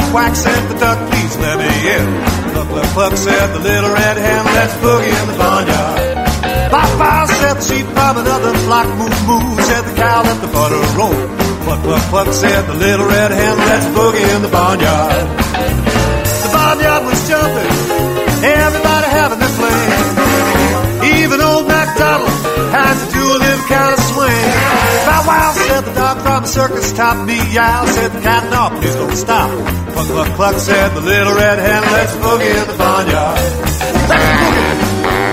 quack, said the duck, please let me in. Cluck, cluck, cluck, said the little red hen, let's boogie in the barnyard. Bow, bow, said the sheep, bob another flock, moo, moo, said the cow, let the butter roll. Cluck, cluck, cluck, said the little red hen, let's boogie in the barnyard. The barnyard was jumping, everybody having their fling. Even old MacDonald had to do a little kind of swing. Bow wow, said the dog from the circus top. Meow, said the cat, no, please don't stop. Cluck, cluck, cluck, said the little red hen, let's boogie in the barnyard. Let's boogie.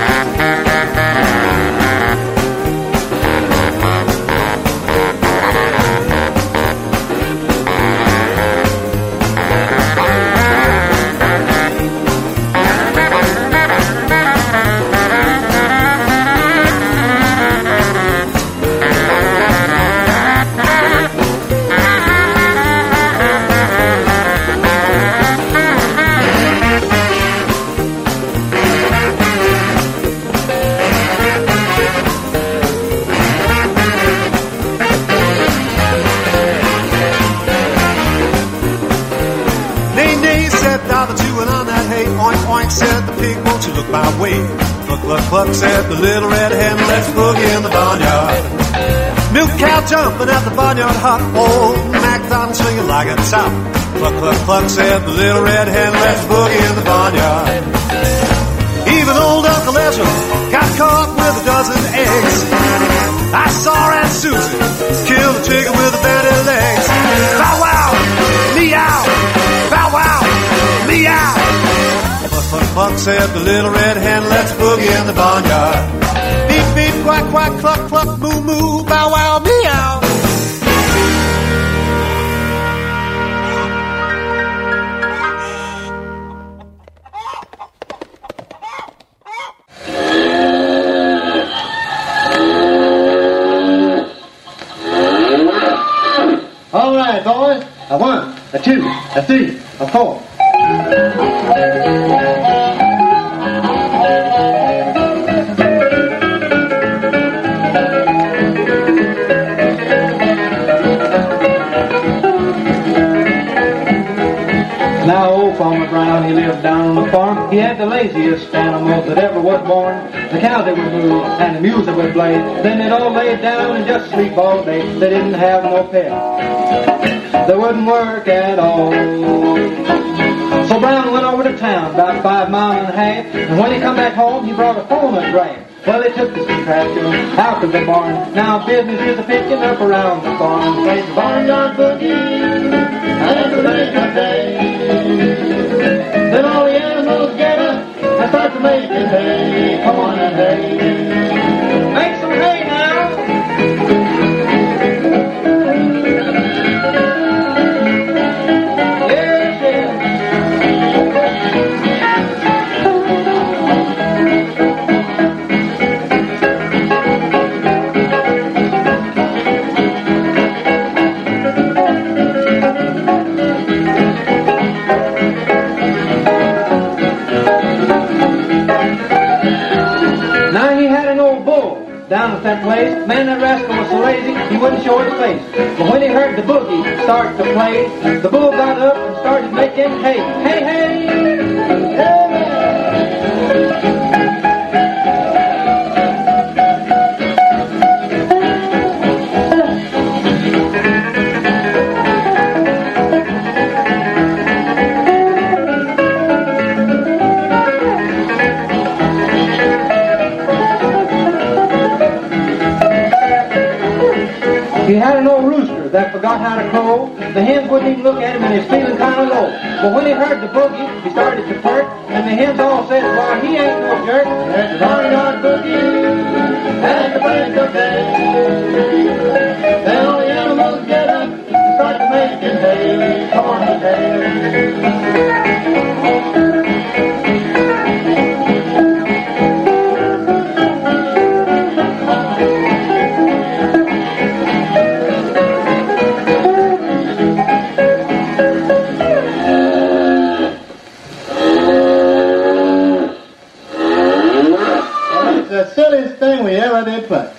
My way. Cluck, cluck, cluck, said the little red hen, let's boogie in the barnyard. Milk cow jumping at the barnyard hop, old MacDonald swinging like a top. Cluck, cluck, cluck, said the little red hen, let's boogie in the barnyard. Even old Uncle Ezra got caught with a dozen eggs. I saw Aunt Susie kill a chicken with a bandy legs. Bow wow, meow, bow wow, meow. Cluck, cluck, said the little red hen, let's boogie in the barnyard. Beep, beep, quack, quack, cluck, cluck, moo, moo, bow, wow, meow. All right, boys. A 1, a 2, a 3, a 4. Now old Farmer Brown, he lived down on the farm. He had the laziest animals that ever was born. The cows that would move and the mules that would play. Then they'd all lay down and just sleep all day. They didn't have no pet. They wouldn't work at all. So Brown went over to town, about 5 miles and a half. And when he come back home, he brought a coconut grass. Well, they took this contraption out of the barn. Now business is a-picking up around the farm. Play the barnyard boogie and the break of day. Then all the animals get up and start to make it hay. Come on and hay. Make some hay now. Yes, yes. Down at that place, man, that rascal was so lazy, he wouldn't show his face. But when he heard the boogie start to play, the bull got up and started making hay. Hey, hey! Hey! He had an old rooster that forgot how to crow. The hens wouldn't even look at him and he was feeling kind of low. But when he heard the boogie, he started to flirt. And the hens all said, why, he ain't no jerk. That's the barnyard boogie at the break of day. Then all the animals get up and start to make it hay. Come on, hay. The silliest thing we ever did play.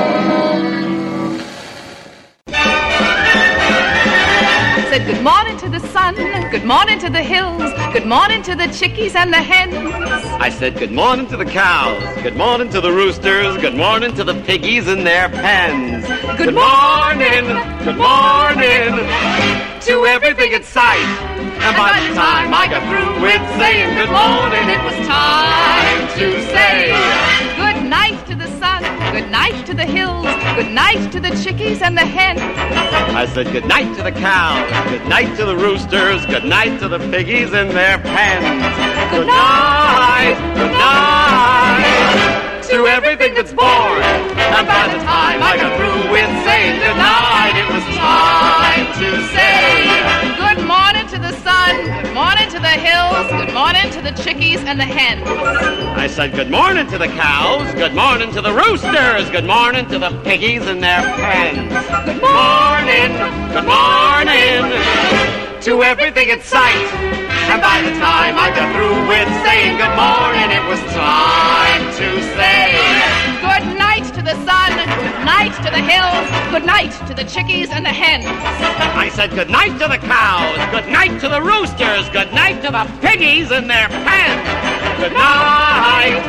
Said good morning to the good morning to the hills, good morning to the chickies and the hens. I said good morning to the cows, good morning to the roosters, good morning to the piggies in their pens. Good morning to everything in sight. And by the time I got through with saying good morning, it was time to say good night to the sun, good night to the hills, good night to the chickies and the hens. I said good night to the cows, good night to the roosters, good night to the piggies in their pens. Good night to everything that's born. And by the time I got through with saying good night, it was time to say good morning to the sun, good morning to the hills, good morning to the chickies and the hens. I said good morning to the cows, good morning to the roosters, good morning to the piggies in their pens. Good morning to everything in sight. And by the time I got through with saying good morning, it was time to say good night to the sun, good night to the hills, good night to the chickies and the hens. I said good night to the cows, good night to the roosters, good night to the piggies in their pens. Good night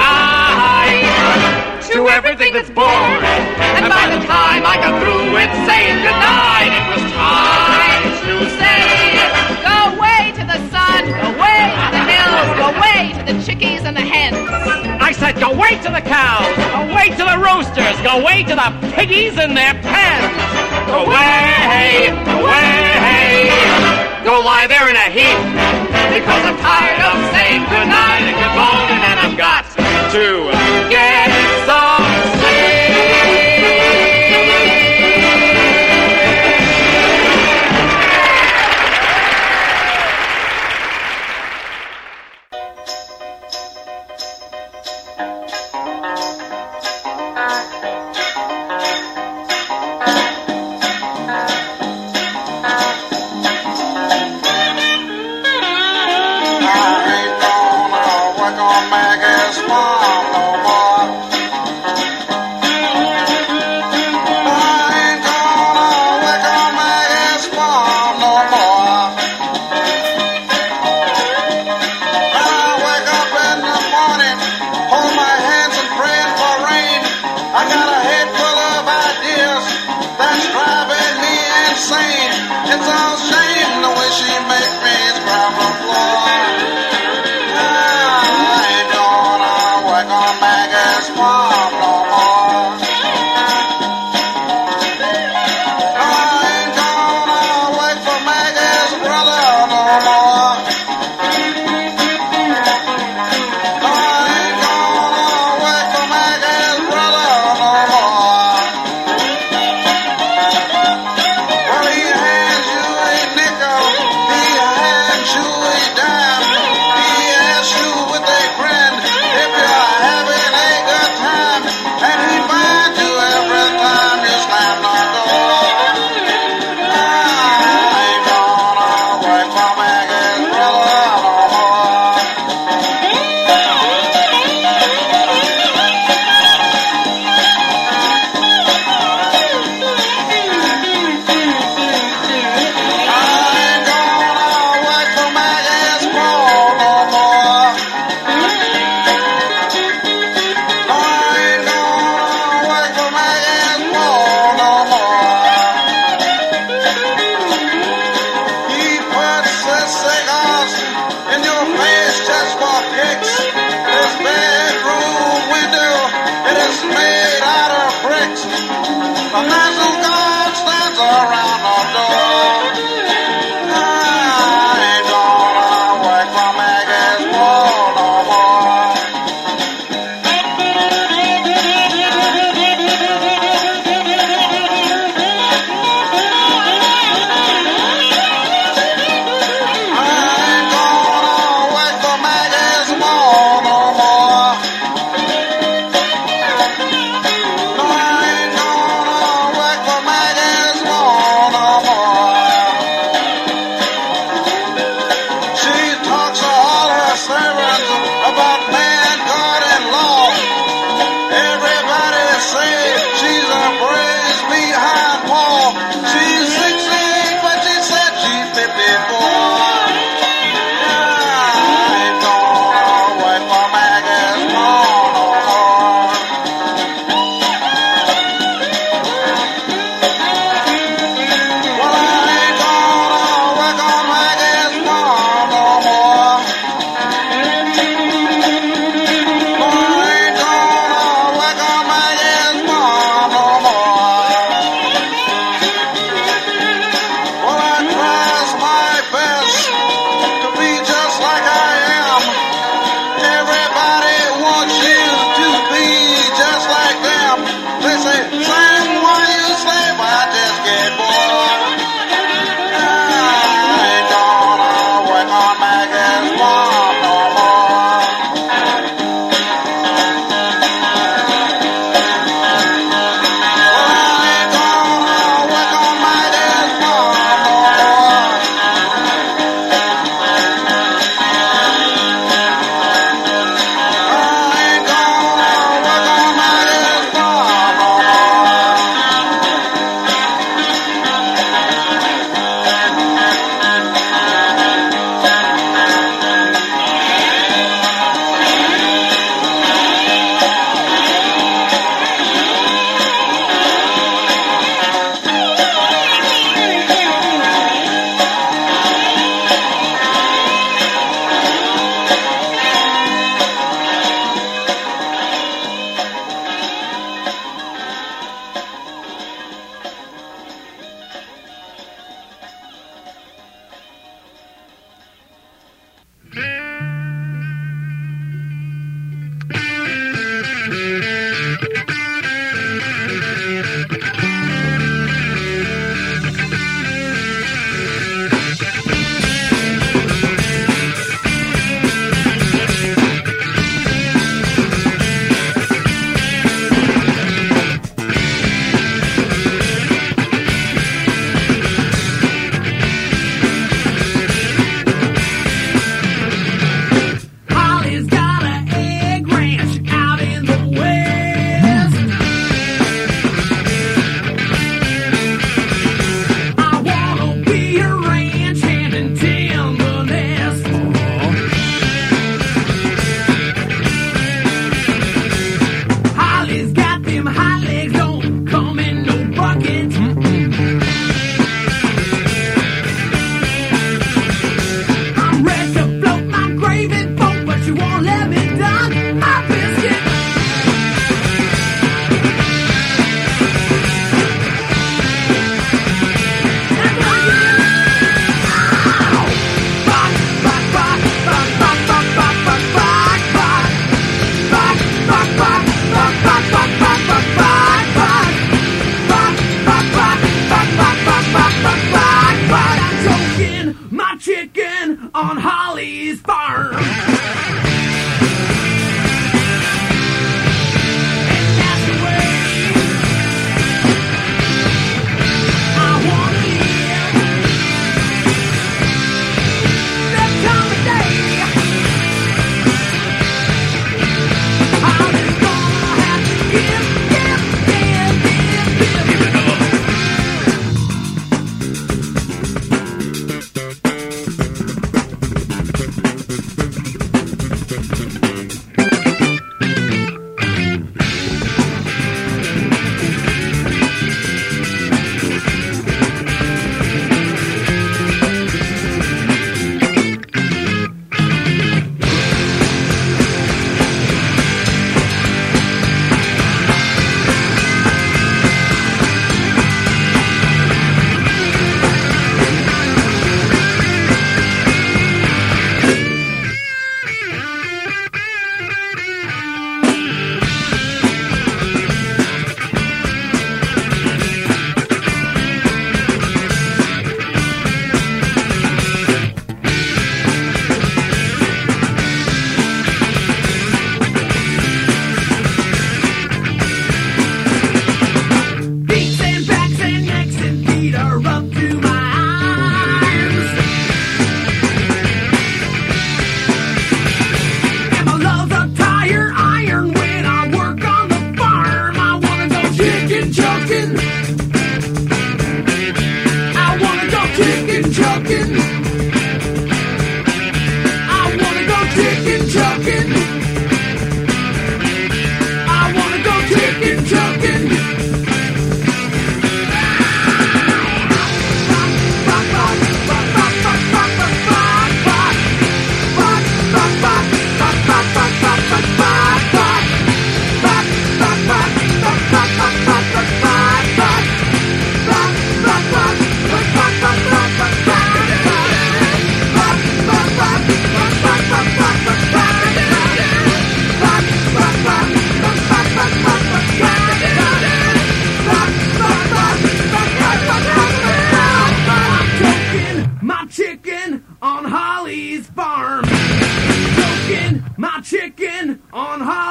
to everything that's born. And by the time I got through with saying good night, it was time to say go away to the sun, go away to the hills, go away to the chickies and the hens. I said go away to the cows, go away to the roosters, go away to the piggies in their pens. Go away, go lie there in a heap, because I'm tired of saying good night and good morning, and I've got to get some sleep.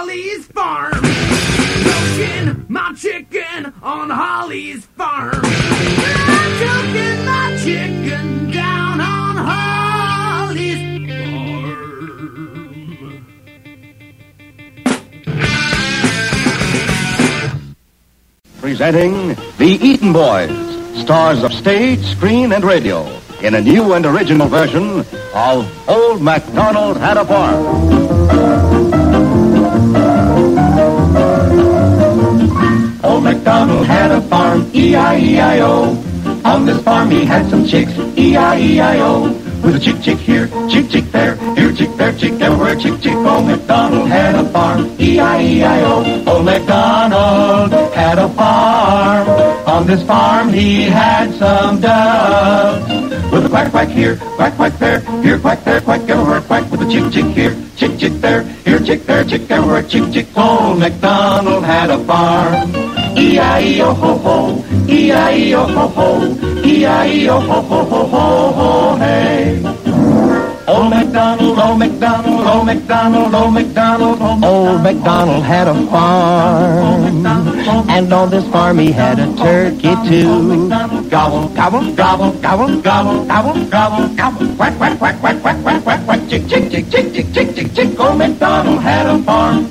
Holly's farm. Milking my chicken on Holly's farm. I'm milking my chicken down on Holly's farm. Presenting The Eaton Boys, stars of stage, screen, and radio, in a new and original version of Old MacDonald Had a Farm. Old MacDonald had a farm, E-I-E-I-O. On this farm he had some chicks, E-I-E-I-O. With a chick here, chick there, here chick there, chick everywhere, chick. Old MacDonald had a farm, E-I-E-I-O. Old MacDonald had a farm. On this farm he had some doves. With a quack here, quack there, here quack there, quack everywhere, quack. With a chick here, chick there, here chick there, chick everywhere, chick. Old MacDonald had a farm. E-I-E-O-ho-ho, E-I-E-O-ho-ho, E-I-E-O-ho-ho-ho-ho-ho, hey. Old MacDonald, old MacDonald, old MacDonald, old MacDonald, old MacDonald had a farm, and on this farm he had a turkey too. Gobble, gobble, gobble, gobble, gobble, gobble, gobble, gobble, quack, quack, quack, quack, quack, quack, quack, quack, chick, chick, chick, chick, chick, chick, chick, chick. Old MacDonald had a farm,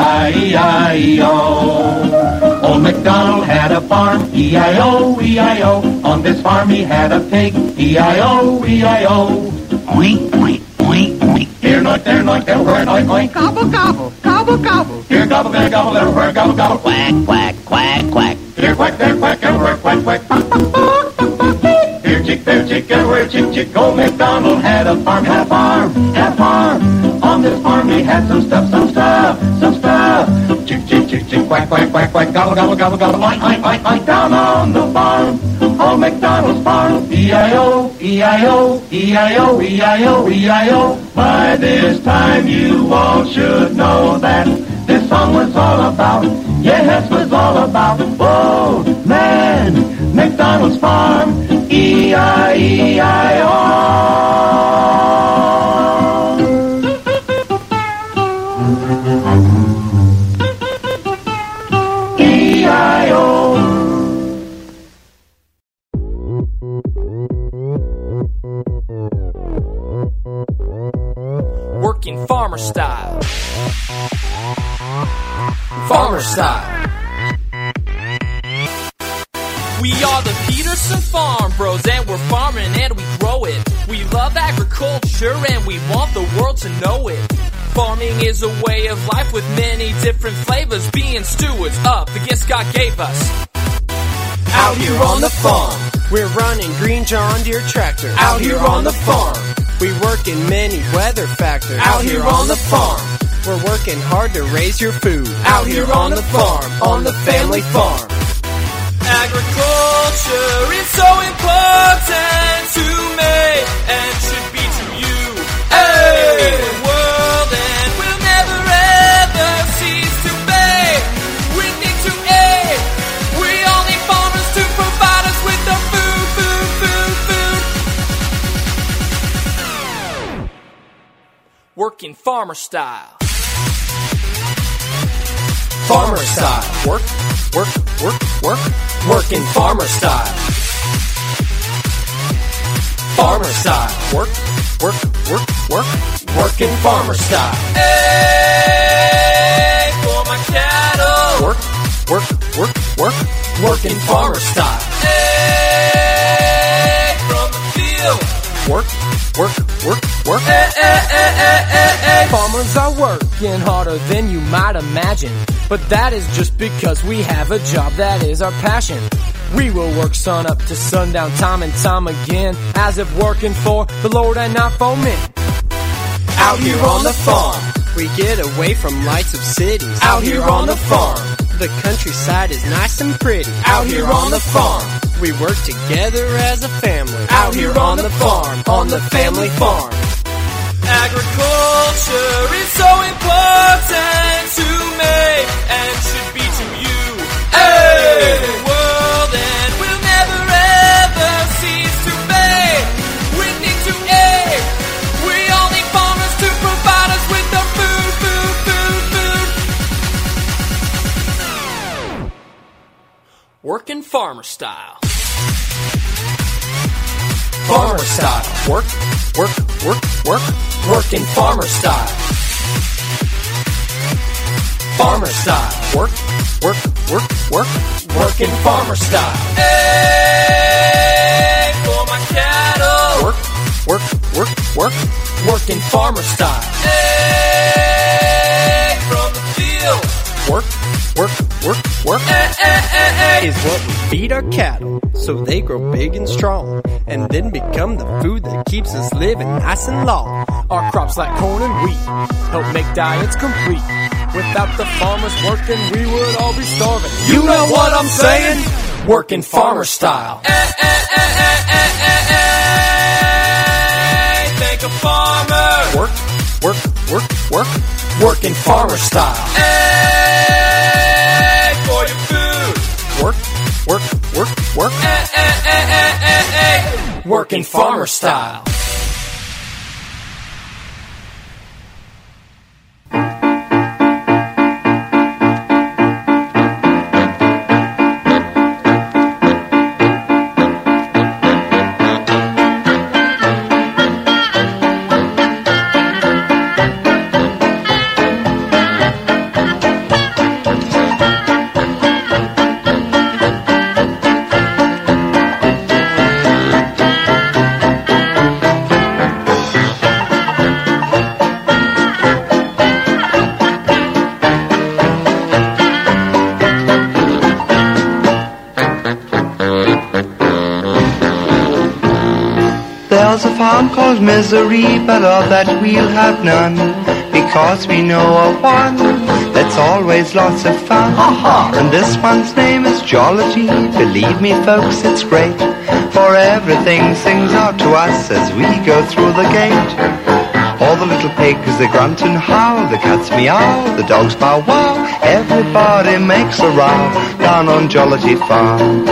E-I-E-I-O. Old MacDonald had a farm, E-I-O, E-I-O. On this farm he had a pig, E-I-O, E-I-O. Oink, oink, oink, oink. Here, noink, there, noink, everywhere, noink, oink. Gobble, gobble, gobble, gobble. Here, gobble, there, gobble, everywhere, gobble, gobble. Quack, quack, quack, quack. Here, quack, there, quack, everywhere, quack, quack. Here, chick, there, chick, everywhere, chick. Old MacDonald had a farm, had a farm, had a farm. On this farm he had some stuff. Chick, chick, chick, chick, quack, quack, quack, quack. Gobble, gobble, gobble, gobble. Oink, oink, oink, oink. Down on the farm. Old MacDonald's farm, E-I-O, E-I-O, E-I-O, E-I-O, E-I-O. By this time you all should know that this song was all about, yes, was all about Old Man MacDonald's farm, E-I-E-I-O. Working farmer style. Farmer style. We are the Peterson Farm Bros, and we're farming and we grow it. We love agriculture and we want the world to know it. Farming is a way of life with many different flavors, being stewards of the gifts God gave us. Out here on the farm, we're running green John Deere tractor. Out here on the farm, we work in many weather factors. Out here on the farm, we're working hard to raise your food. Out here on the farm, on the family farm. Agriculture is so important to me and should be to you. Hey, the world and will never ever cease to be. We need to eat. We all need farmers to provide us with the food. Working farmer style. Farmer style. Work. Working farmer style. Farmer style. Work. Working farmer style. Hey, for my cattle. Work. Working farmer style. Hey, from the field. Work. Farmers are working harder than you might imagine, but that is just because we have a job that is our passion. We will work sun up to sundown, time and time again, as if working for the Lord and not for men. Out here on the farm, we get away from lights of cities. Out here on the farm, the countryside is nice and pretty. Out here on the farm, we work together as a family. Out here on the farm, on the family farm. Agriculture is so important to me and should be to you. Hey, the world and will never ever cease to be. We need to eat. We all need farmers to provide us with the food. working farmer style. Farmer style. Work, working farmer style. Farmer style. Work, working farmer style. Hey, for my cattle. Work, working farmer style. Hey, from the field. Work, is what we feed our cattle, so they grow big and strong, and then become the food that keeps us living nice and long. Our crops like corn and wheat help make diets complete. Without the farmers working, we would all be starving. You know what I'm saying? Working farmer style. Thank a farmer. Work, working farmer style. Hey, for your food. Work, working farmer style. There's a farm called Misery, but of that we'll have none, because we know of one that's always lots of fun. And this one's name is Jollity. Believe me, folks, it's great, for everything sings out to us as we go through the gate. All the little pigs, they grunt and howl, the cats meow, the dogs bow wow. Everybody makes a row down on Jollity Farm.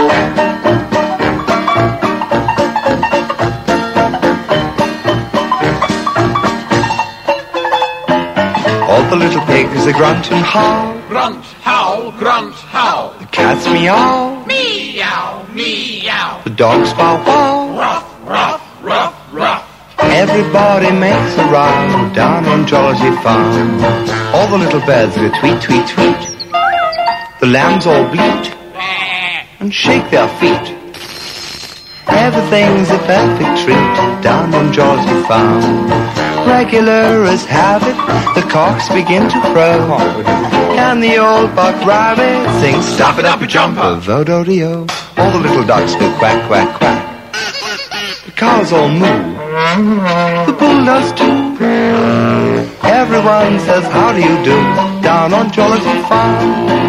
All the little pigs, they grunt and howl. Grunt, howl, grunt, howl. The cats meow. Meow, meow. The dogs bow wow. Ruff, ruff, ruff, ruff. Everybody makes a row down on Jollity Farm. All the little birds go tweet, tweet, tweet. The lambs all bleat and shake their feet. Everything's a perfect treat down on Jollity Farm. Regular as habit, the cocks begin to crow, and the old buck rabbit sings "Stop it up a jumper, vo-do-de-o." All the little ducks go quack, quack, quack. The cows all moo. The bull does too. Everyone says, "How do you do?" down on Jollity Farm.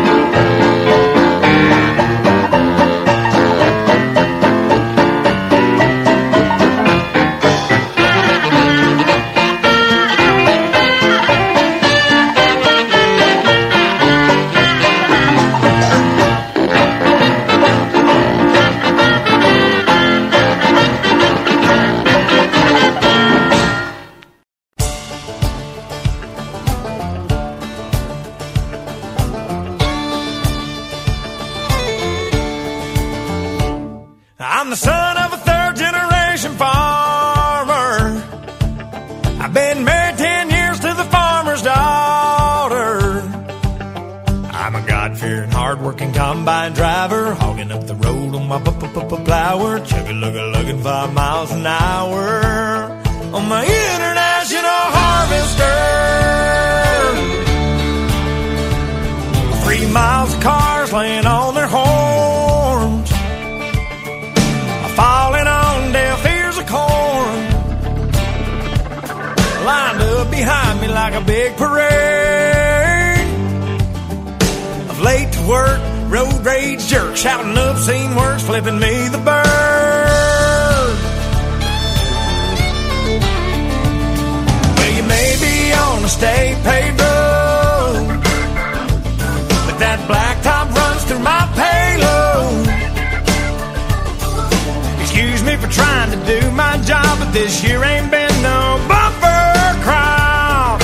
I'm the son of a third-generation farmer. I've been married 10 years to the farmer's daughter. I'm a God-fearing, hard-working combine driver, hogging up the road on my plower, chugga-lugga-lugging 5 miles an hour on my international harvester. 3 miles of cars laying on their horns, falling on deaf ears of corn, lined up behind me like a big parade of late to work, road rage jerks, shouting obscene words, flipping me the bird. Well, you may be on a state paved road, but that blacktop runs through my payload. Excuse me for trying to do my job, but this year ain't been no bumper crop.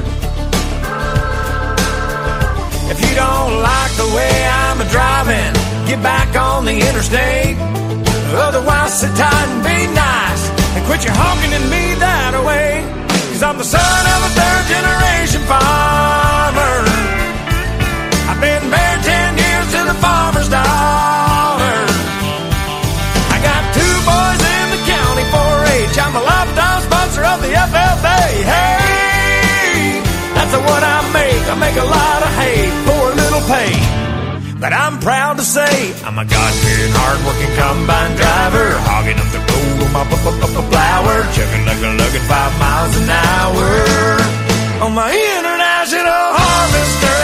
If you don't like the way I'm a driving, get back on the interstate. Otherwise, sit tight and be nice and quit your honking at me that way. 'Cause I'm the son of a third-generation farmer. I've been married 10 years to the farmer's daughter. I got 2 boys in the county 4-H. I'm a lifetime sponsor of the FFA. Hey, that's what I make. I make a lot of hay for a little pay. But I'm proud to say I'm a God-fearing, hard-working combine driver, hogging up the road on my flower, chugging like a lugging 5 miles an hour on my international harvester.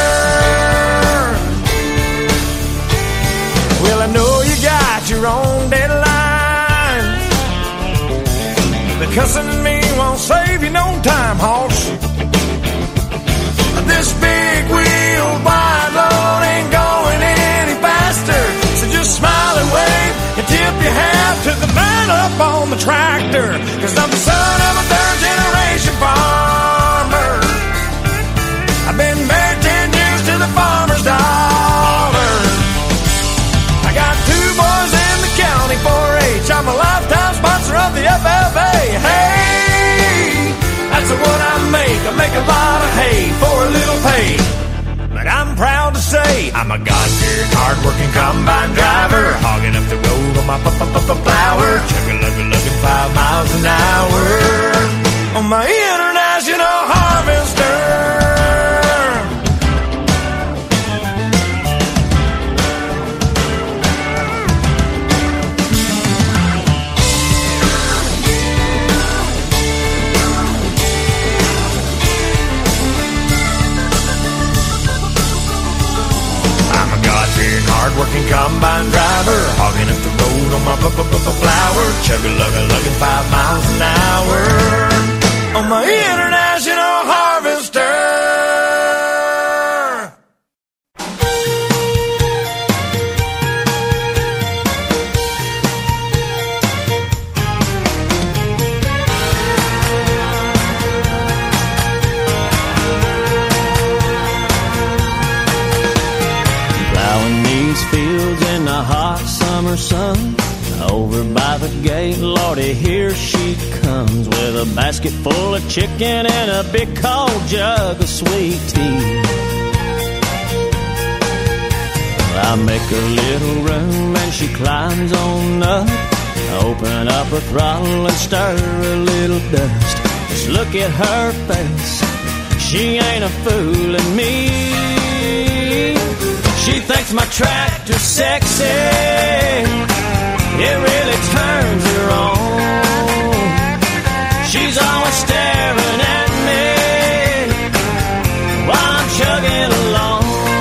Well, I know you got your own deadlines, but cussing at me won't save you no time, hoss. This big wheel wide load ain't going any faster, so just smile and wave and tip your hat to the man up on the tractor. 'Cause I'm the son of a third-generation farmer. I've been married 10 years to the farmer's daughter. I got 2 boys in the county 4-H. I'm a lifetime sponsor of the FFA. Hey, that's what I make. I make a lot of hay for a little pay. But I'm proud to say I'm a God-fearing, hard-working combine driver, hogging up the road on my flower, chugging like a lugging 5 miles an hour on my international harvester. Hard-working combine driver, hogging up the road on my flower, chugging 5 miles an hour on my international harvester. Fields in the hot summer sun, over by the gate, Lordy, here she comes with a basket full of chicken and a big cold jug of sweet tea. I make a little room and she climbs on up, open up her throttle and stir a little dust. Just look at her face, she ain't a fooling me. She thinks my tractor's sexy, it really turns her on. She's always staring at me while I'm chugging along.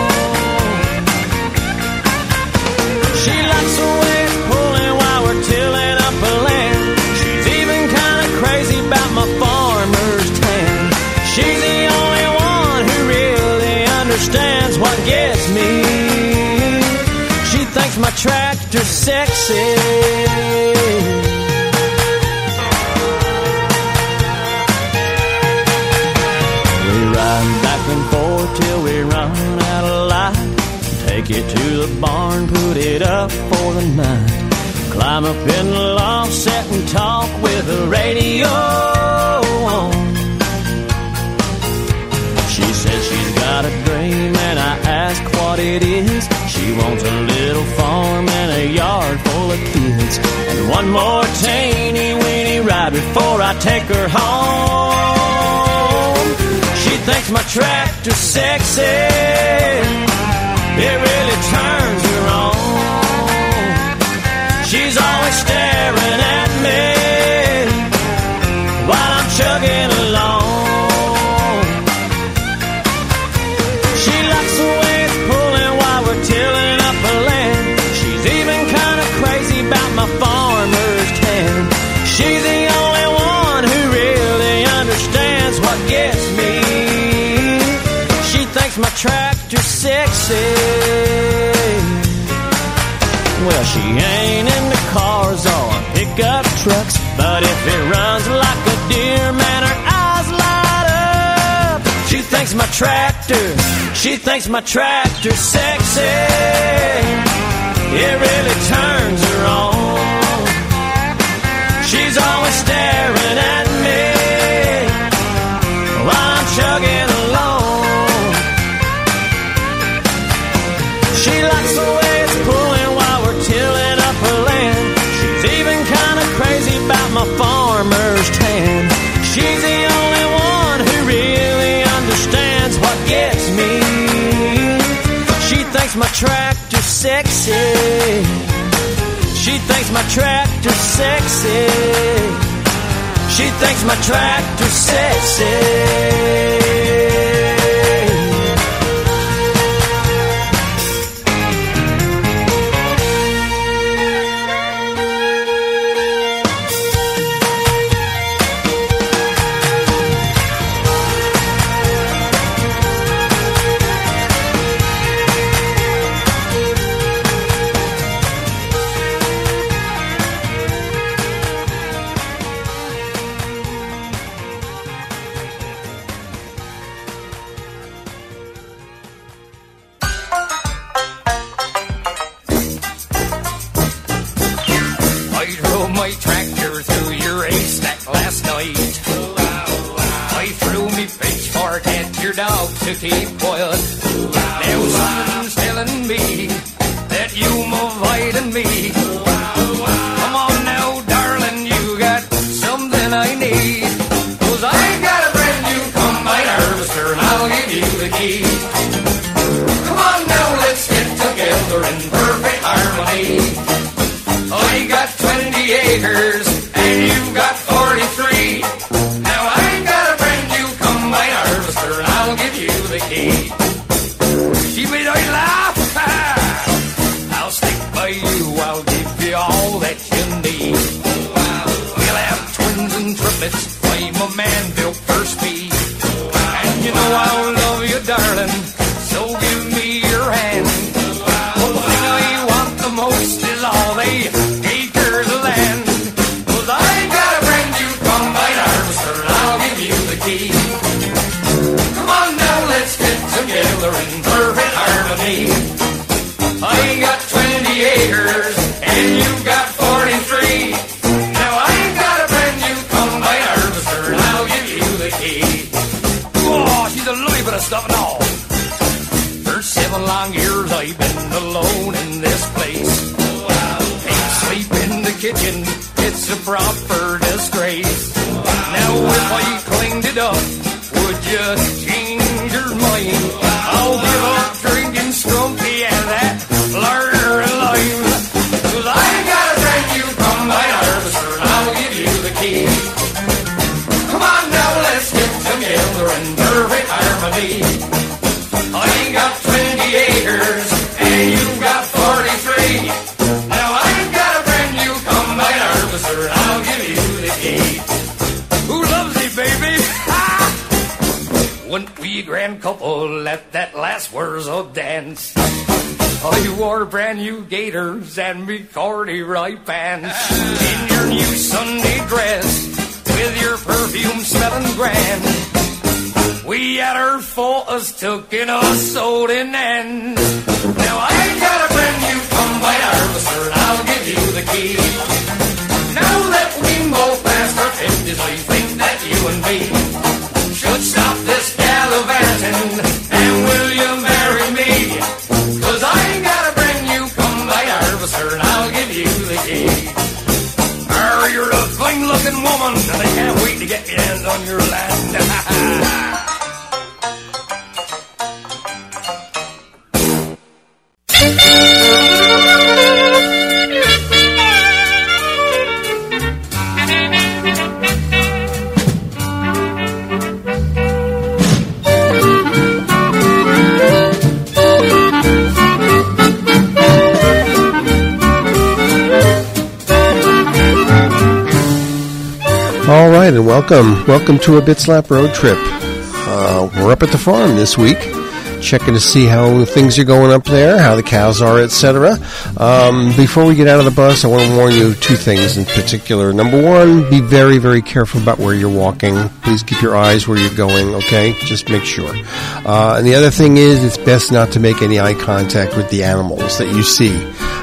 She likes the way it's pulling while we're tilling up a land. She's even kind of crazy about my farmer's tan. She's the only one who really understands what gets me. Thinks my tractor's sexy. We ride back and forth till we run out of light. Take it to the barn, put it up for the night. Climb up in the loft, sit and talk with the radio on. She says she's got a dream and I ask what it is. She wants a little farm and a yard full of kids, and one more teeny-weeny ride before I take her home. She thinks my tractor's sexy, it really turns her on. She's always staring at me while I'm chugging along. She likes the way it's pulling while we're tilling up a land. She's even kind of crazy about my farmer's tan. She's the only one who really understands what gets me. She thinks my tractor's sexy. Well, she ain't into cars or pickup trucks, but if it runs like a deer, man, her eyes light up. She thinks my tractor's sexy. it really turns her on. She's always staring at me while I'm chugging along. She likes the way it's pulling while we're tilling up her land. She's even kind of crazy about my farmer's tan. She's the only one who really understands what gets me. She thinks my tractor's sexy. She thinks my tractor's sexy. She thinks my tractor's sexy. To keep quiet. Now something's telling me that you're avoiding me. Come on now, darling, you got something I need. 'Cause I got a brand new combine harvester and I'll give you the key. Come on now, let's get together in perfect harmony. I got 20 acres and you've got 43. Now I got a brand new combine harvester and I'll give you the key. She made I laugh. I'll stick by you. I'll give you all that you need. We'll have twins and triplets. I'm a man built for speed. And you know I'll love you, darling. So give me your hand. The thing I want the most is all the acres of land. 'Cause I got a brand new combine harvester and I'll give you the key. Come on now, let's get together in perfect harmony. I got 20 acres and you've got 43. Now I got a brand new combine harvester and I'll give you the key. Oh, she's a lovely bit of stuff and all. For 7 long years I've been alone in this place. Ain't sleep in the kitchen, it's a proper disgrace. Now if I cleaned it up, would you change your mind? I'll give up drinking Strumpy and that larder and lime. 'Cause I got a brand new combine harvester and I'll give you the key. Come on now, let's get together in perfect harmony. I got 20 acres and you've got 43. Now I got a brand new combine harvester and I'll give you the key. Who loves me, baby? When we grand couple at that last Wurzel dance, I wore brand new gaiters and me corduroy pants. In your new Sunday dress, with your perfume smelling grand, we had our photos taken us sold in end. Now I got a brand new combine harvester and I'll give you the key. Now that we both passed our 50s, I think that you and me should stop this gallivanting, and will you marry me? 'Cause I got a brand new combine harvester and I'll give you the key. You're a fine-looking woman and I can't wait to get your hands on your land. All right, and welcome to a Bit Slap Road Trip. We're up at the farm this week, checking to see how things are going up there, how the cows are, etc. Before we get out of the bus, I want to warn you 2 things in particular. Number 1, be very, very careful about where you're walking. Please keep your eyes where you're going, okay? Just make sure. And the other thing is, it's best not to make any eye contact with the animals that you see.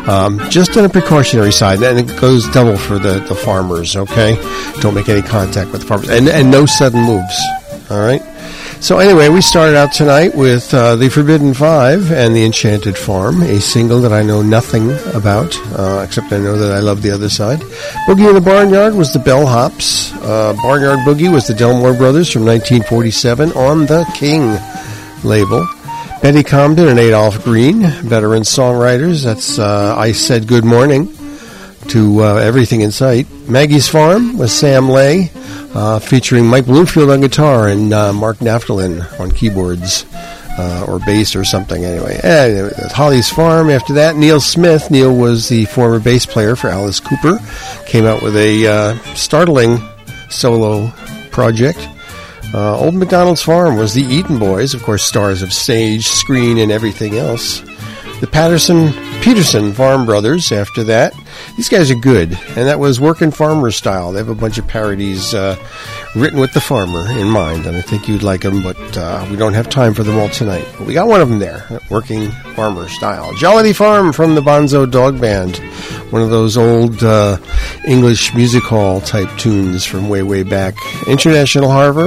Just on a precautionary side, and it goes double for the farmers, okay? Don't make any contact with the farmers. And no sudden moves, all right? So anyway, we started out tonight with The Forbidden Five and The Enchanted Farm, a single that I know nothing about, except I know that I love the other side. Boogie in the Barnyard was the Bellhops. Barnyard Boogie was the Delmore Brothers from 1947 on the King label. Betty Comden and Adolph Green, veteran songwriters. That's I Said Good Morning to Everything in Sight. Maggie's Farm was Sam Lay, featuring Mike Bloomfield on guitar and Mark Naftalin on keyboards, or bass or something anyway. Holly's Farm after that. Neil Smith. Neil was the former bass player for Alice Cooper. Came out with a startling solo project. Old MacDonald's Farm was the Eaton Boys, of course stars of stage, screen, and everything else. The Peterson Farm Brothers after that. These guys are good, and that was Workin' Farmer Style. They have a bunch of parodies written with the farmer in mind, and I think you'd like them, but we don't have time for them all tonight. But we got one of them there, Working Farmer Style. Jollity Farm from the Bonzo Dog Band, one of those old English music hall type tunes from way, way back. International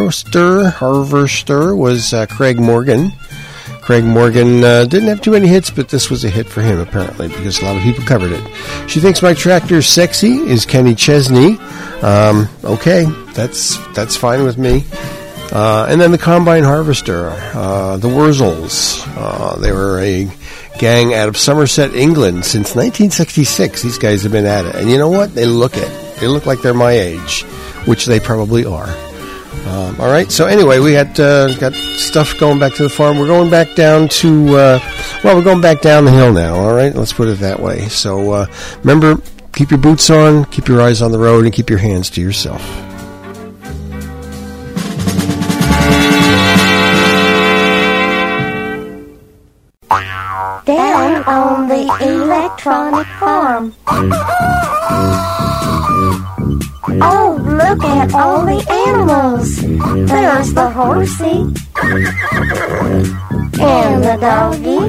Harvester was Craig Morgan. Craig Morgan didn't have too many hits, but this was a hit for him, apparently, because a lot of people covered it. She Thinks My Tractor's Sexy is Kenny Chesney. Okay, that's fine with me. And then the Combine Harvester, the Wurzels. They were a gang out of Somerset, England since 1966. These guys have been at it. And you know what? They look like they're my age, which they probably are. All right, so anyway, we got stuff going back to the farm. We're going back down to, we're going back down the hill now, all right? Let's put it that way. So remember, keep your boots on, keep your eyes on the road, and keep your hands to yourself. Down on the electronic farm. Oh, look at all the animals. There's the horsey and the doggy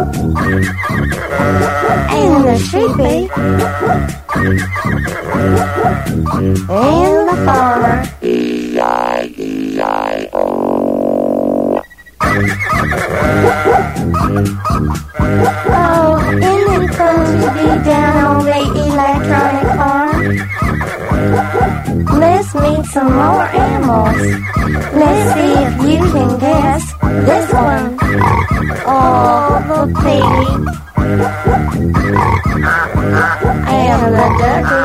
and the sheepy and the farmer. E-I-E-I-O. Oh, isn't it fun to be down on the electronic farm? Let's meet some more animals. Let's see if you can guess this one. Oh, the piggy and the ducky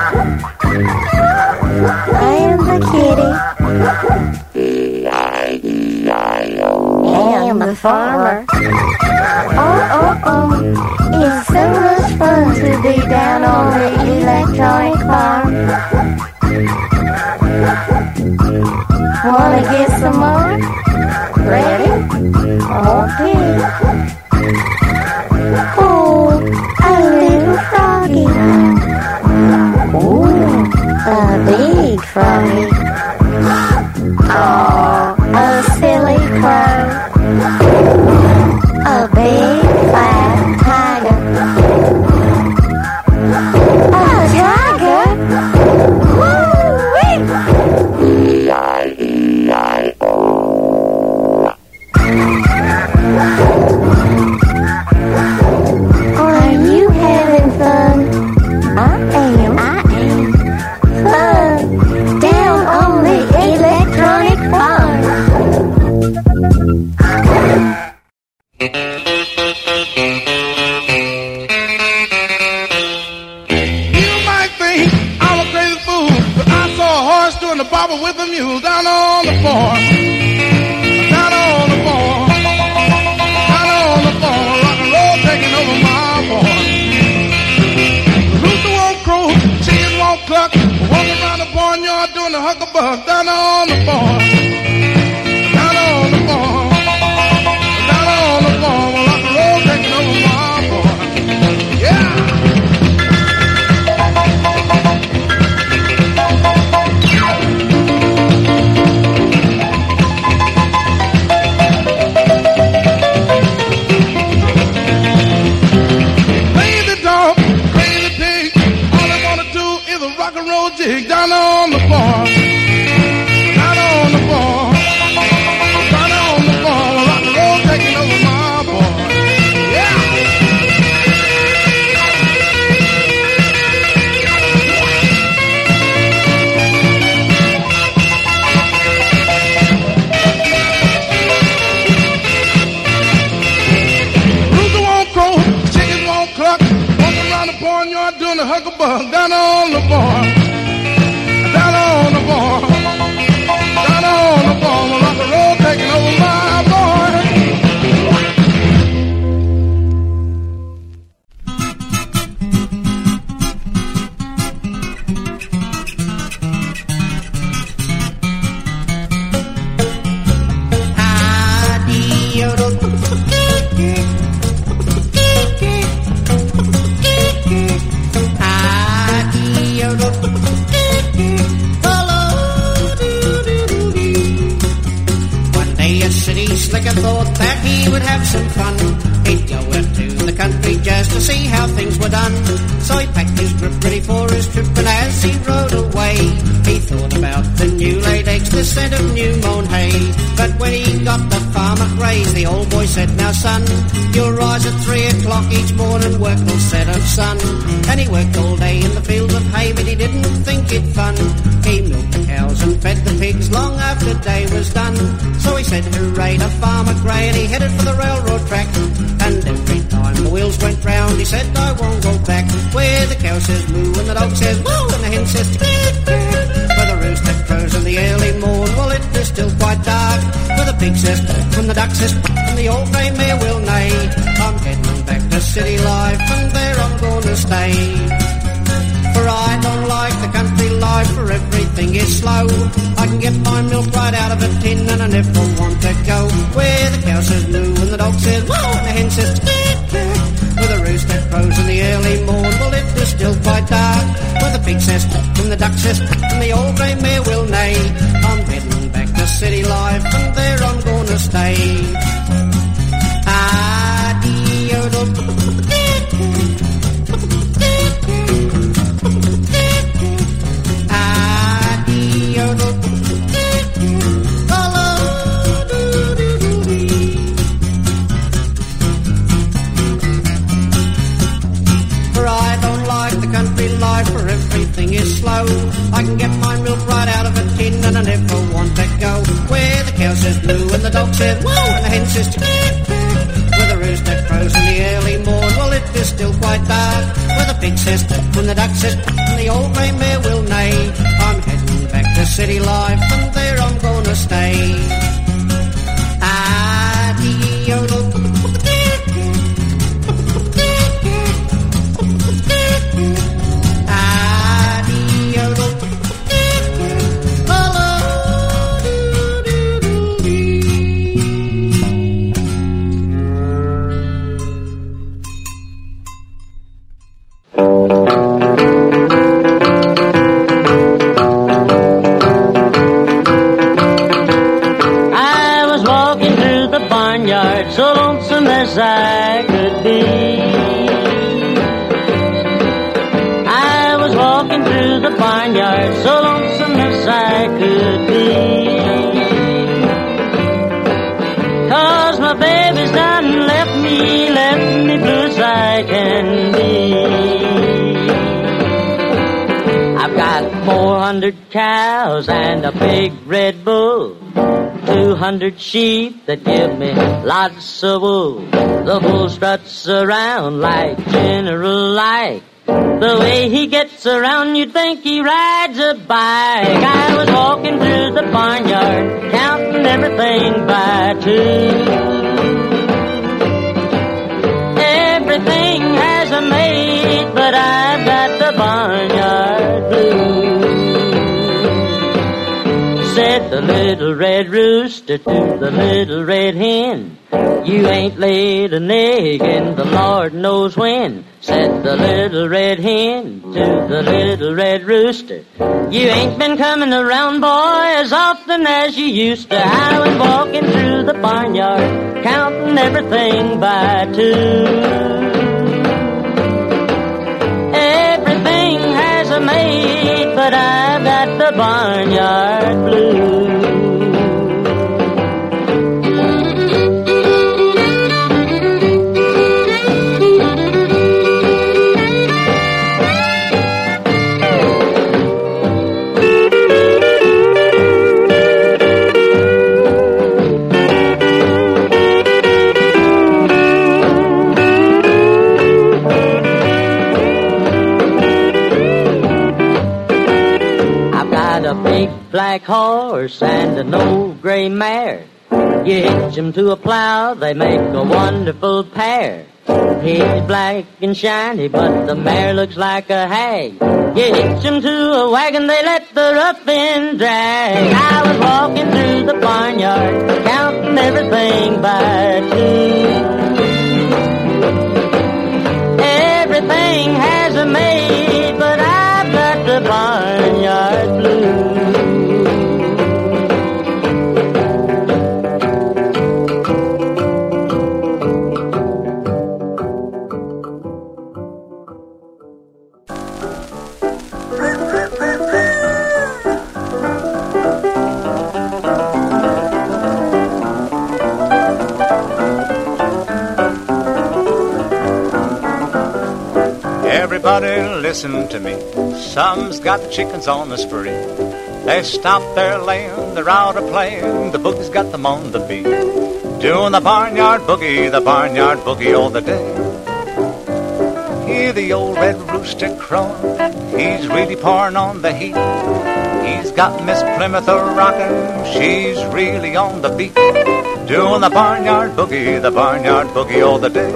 and the kitty and the farmer. Oh, it's so much fun to be down on the electronic farm. Wanna get some more? Ready? Okay. Oh, a little froggy. Oh, a big froggy. Oh, a silly crow. A big fat tiger. A tiger? Woo-wee! E-I-E-I-O. Are you having fun? I am. Fun. Down on the electronic farm. The barber with a mule down on the farm, down on the farm, down on the farm, rock and roll taking over my farm. The rooster won't crow, chickens won't cluck, walking around the barnyard doing the huckabug down on the farm, down on the farm, down on the farm, rock and roll taking over my farm. Yeah. start doing the huckleberry down on the barn. Down on the barn. Down on the barn. Like a road taking over my barn. Slicker thought that he would have some fun. He'd go into the country just to see how things were done. So he packed his grip ready for his trip, and as he rode away, he thought about the new laid eggs, the scent of new mown hay. But when he got the farm at graze, the old boy said, now son, you'll rise at 3 o'clock each morning, work till set of sun. And he worked all day in the fields of hay, but he didn't think it fun. He milked the cows and fed the pigs long after day was done. So he said, hooray to Farmer Gray, and he headed for the railroad track. And every time the wheels went round, he said, I won't go back. Where the cow says moo and the dog says woo and the hen says tick, where the rooster crows in the early morn, well it is still quite dark. Where the pig says quack and the duck says quack and the old grey mare will neigh. I'm heading back to city life and there I'm gonna stay. For I don't like the country life, for everything is slow. I can get my milk right out of a tin and I never want to go. Where the cow says moo and the dog says woo and the hen says tick, where the rooster crows in the early morn, well it is still quite dark. Where the pig says quack and the duck says quack and the old grey mare will neigh. I'm heading back to city life and there I'm gonna stay. For everything is slow. I can get my milk right out of a tin and I never want to go. Where the cow says moo and the dog says woo and the hen says tick, where the rooster crows in the early morn, well it is still quite dark. Where the pig says tick and the duck says quack and the old grey mare will neigh. I'm heading back to city life and there I'm gonna stay. So lonesome as I could be, I was walking through the barnyard, so lonesome as I could be, 'cause my baby's done left me blue as I can be. I've got 400 cows and a big red bull, 200 sheep that give me lots of wool. The bull struts around like General Ike. The way he gets around, you'd think he rides a bike. I was walking through the barnyard, counting everything by two. Everything has a mate, but I've got the barnyard blues. Said the little red rooster to the little red hen, you ain't laid an egg and the Lord knows when. Said the little red hen to the little red rooster, you ain't been coming around, boy, as often as you used to. I was walking through the barnyard, counting everything by two. Everything has a mate, but I've got the barnyard blues. black horse and an old gray mare. You hitch 'em to a plow, they make a wonderful pair. He's black and shiny, but the mare looks like a hag. You hitch 'em to a wagon, they let the rough end drag. I was walking through the barnyard, counting everything by two. Everything has a maid, but I've got the barnyard blues. Everybody listen to me. Some's got chickens on the spree. They stop their laying, they're out of playing. The boogie's got them on the beat. Doing the barnyard boogie all the day. Hear the old red rooster crowing. He's really pouring on the heat. He's got Miss Plymouth a-rockin'. She's really on the beat. Doing the barnyard boogie all the day.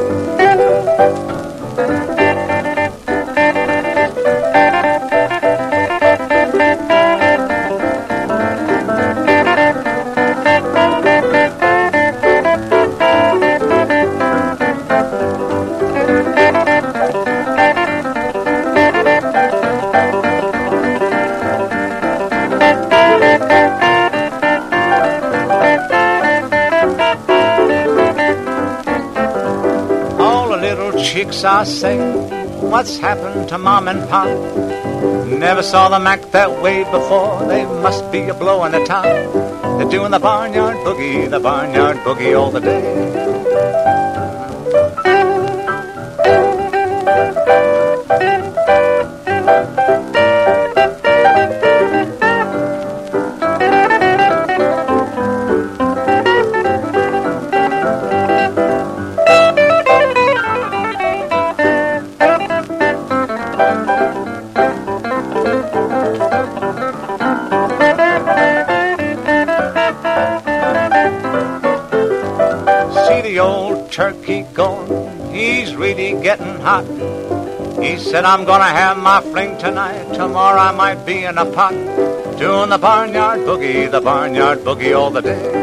I say, what's happened to Mom and Pop? Never saw them act that way before. They must be a blowing the top. They're doing the barnyard boogie all the day. Turkey going, he's really getting hot. He said, I'm gonna have my fling tonight. Tomorrow I might be in a pot. Doing the barnyard boogie all the day.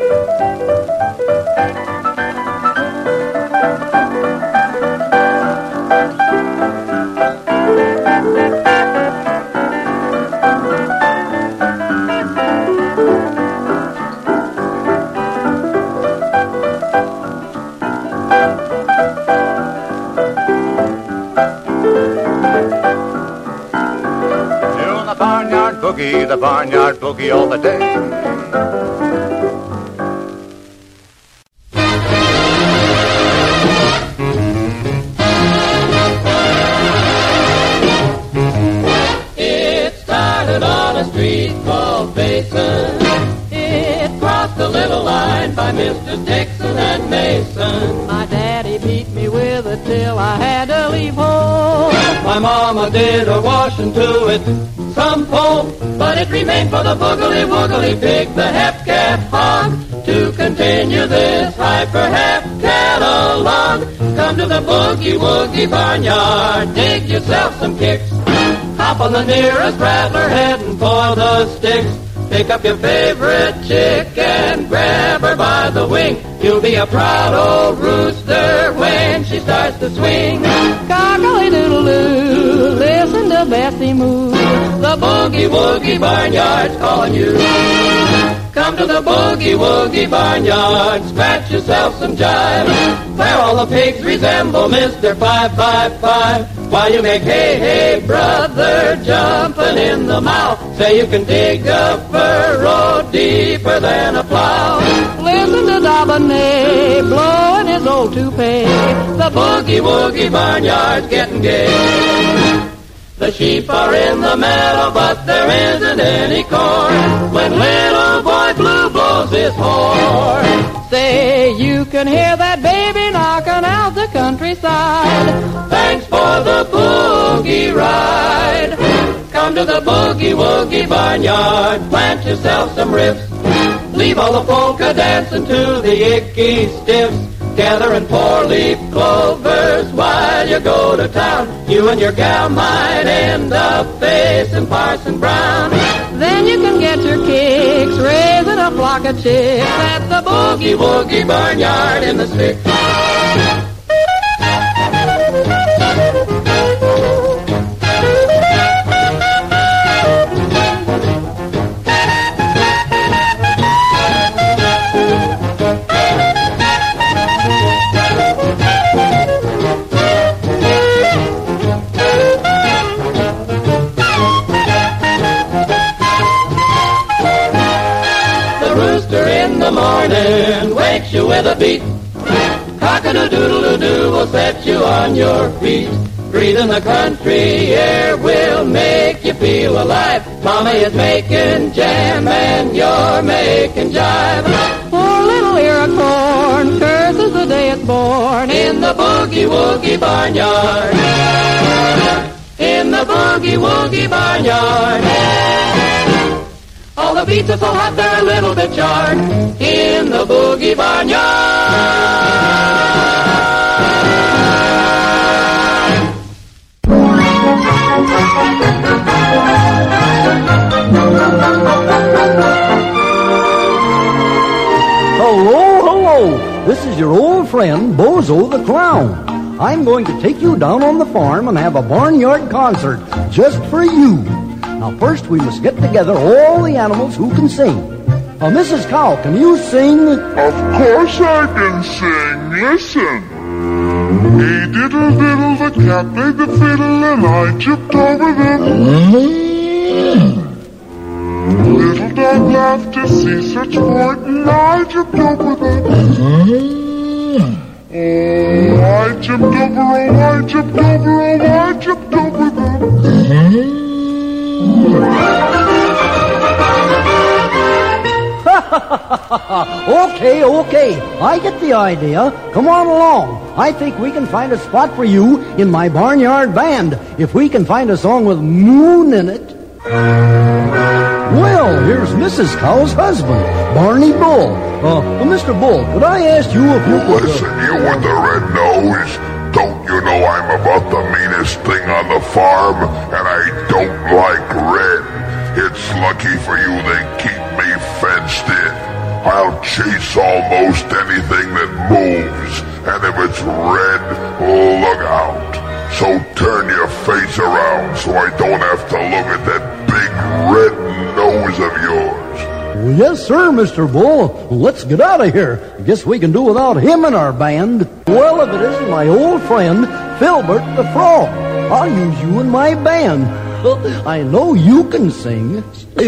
The barnyard boogie all the day. It started on a street called Basin. It crossed the little line by Mr. Dixon and Mason. My daddy beat me with it till I had to leave home. My mama did her washing to it. Some foam, but it remained for the boogly-woogly pig, the half-calf hog. To continue this hyper-half catalog, come to the boogie-woogie barnyard, dig yourself some kicks. Hop on the nearest rattler heading for the sticks. Pick up your favorite chick and grab her by the wing. You'll be a proud old rooster when she starts to swing. Cockle-a-doodle-doo, listen to Bessie Moo. The boogie-woogie barnyard's calling you. Come to the boogie-woogie barnyard, scratch yourself some jive. Where all the pigs resemble Mr. 555. While you make hey, hey, brother, jumping in the mouth. Say you can dig a furrow deeper than a plow. Listen to Dabonnet blowing his old toupee. The boogie-woogie barnyard's getting gay. The sheep are in the meadow, but there isn't any corn. When little boy Blue blows his horn, say you can hear that baby knocking out the countryside. Thanks for the boogie ride. Come to to the boogie-woogie barnyard. Plant yourself some riffs. Leave all the polka dancing to the icky stiffs. Gather and pour leaf clovers while you go to town. You and your gal might end up facing Parson Brown. Then you can get your kicks raising a flock of chicks at the boogie-woogie barnyard in the sticks. Morning wakes you with a beat. Cock-a-doodle-doo will set you on your feet. Breathing the country air will make you feel alive. Mommy is making jam and you're making jive. Poor little ear of corn curses the day it's born in the boogie-woogie barnyard. In the boogie-woogie barnyard. All the beats are so hot they're a little bit jarred in the boogie barnyard. Hello. This is your old friend, Bozo the Clown. I'm going to take you down on the farm and have a barnyard concert just for you. Now, first we must get together all the animals who can sing. Mrs. Cow, can you sing? Of course I can sing. Listen. Hey, diddle, diddle, the cat played the fiddle and I jumped over them. Little dog laughed to see such sport and I jumped over them. Oh, I jumped over, oh, I jumped over, oh, I jumped over them. Okay. I get the idea. Come on along. I think we can find a spot for you in my barnyard band if we can find a song with moon in it. Well, here's Mrs. Cow's husband, Barney Bull. Mr. Bull, could I ask you if you could... Listen, you with the red nose. Don't you know I'm about the meanest thing on the farm, and I don't like red. It's lucky for you they keep me fenced in. I'll chase almost anything that moves, and if it's red, look out. So turn your face around so I don't have to look at that big red nose of yours. Well, yes, sir, Mr. Bull. Let's get out of here. I guess we can do without him in our band. Well, if it isn't my old friend, Filbert the Frog, I'll use you in my band. I know you can sing.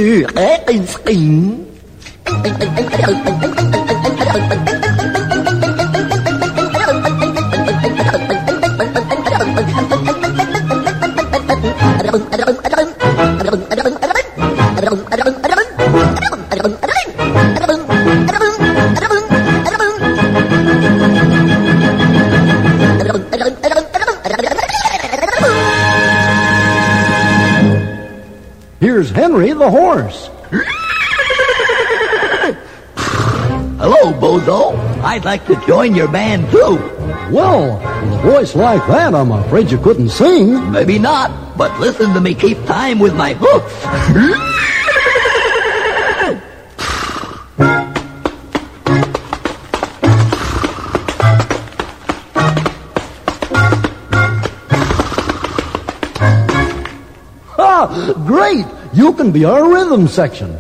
Here's Henry the horse. Hello, Bozo. I'd like to join your band, too. Well, with a voice like that, I'm afraid you couldn't sing. Maybe not, but listen to me keep time with my hoofs. Great! You can be our rhythm section.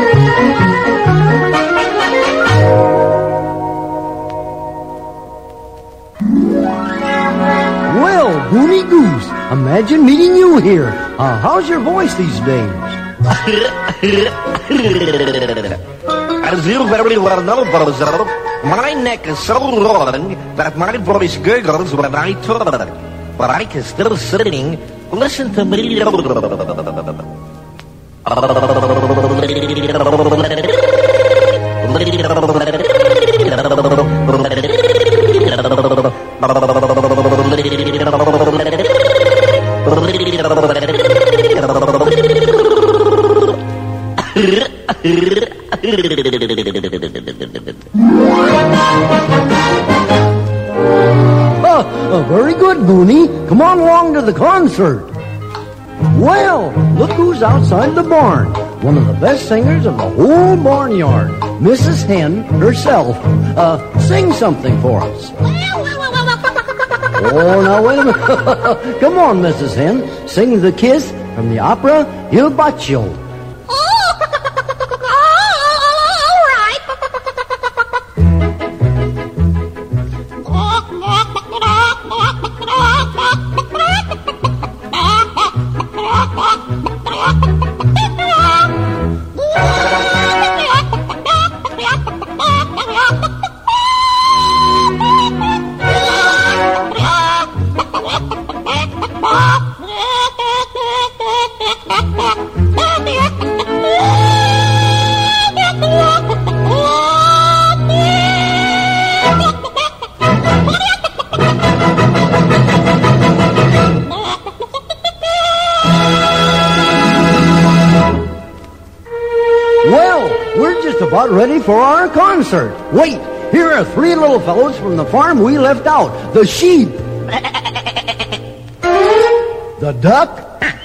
Well, Goony Goose, imagine meeting you here. How's your voice these days? As you very well know, Bozo, my neck is so long that my voice gurgles when I talk. But I can still sing. Listen to me. Very good, Goonie. Come on along to the concert. Well, look who's outside the barn. One of the best singers of the whole barnyard, Mrs. Hen herself. Sing something for us. Oh, now wait a minute. Come on, Mrs. Hen. Sing the kiss from the opera Il Bacio. About ready for our concert. Wait, here are 3 little fellows from the farm we left out. The sheep. The duck.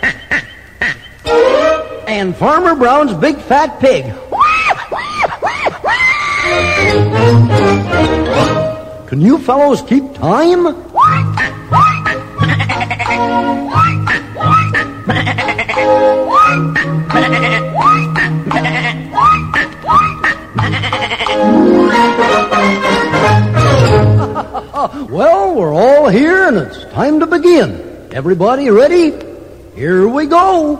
And Farmer Brown's big fat pig. Can you fellows keep time? Well, we're all here and it's time to begin. Everybody ready? Here we go.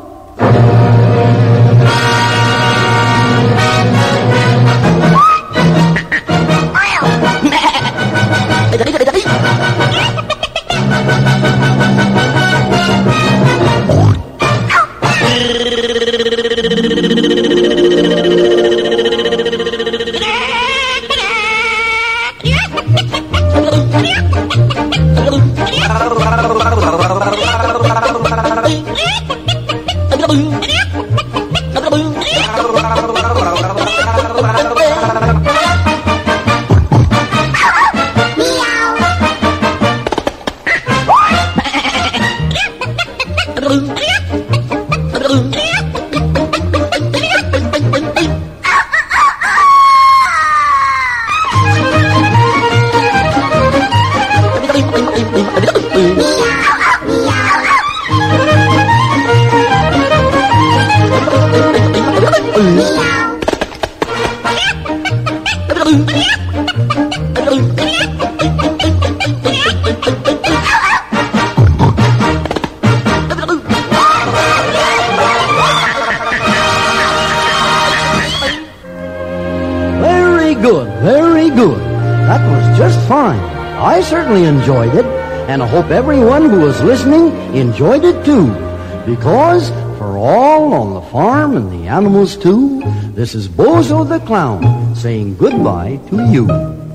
Very good. That was just fine. I certainly enjoyed it, and I hope everyone who was listening enjoyed it too. Because for all on the farm and the animals too, this is Bozo the Clown saying goodbye to you.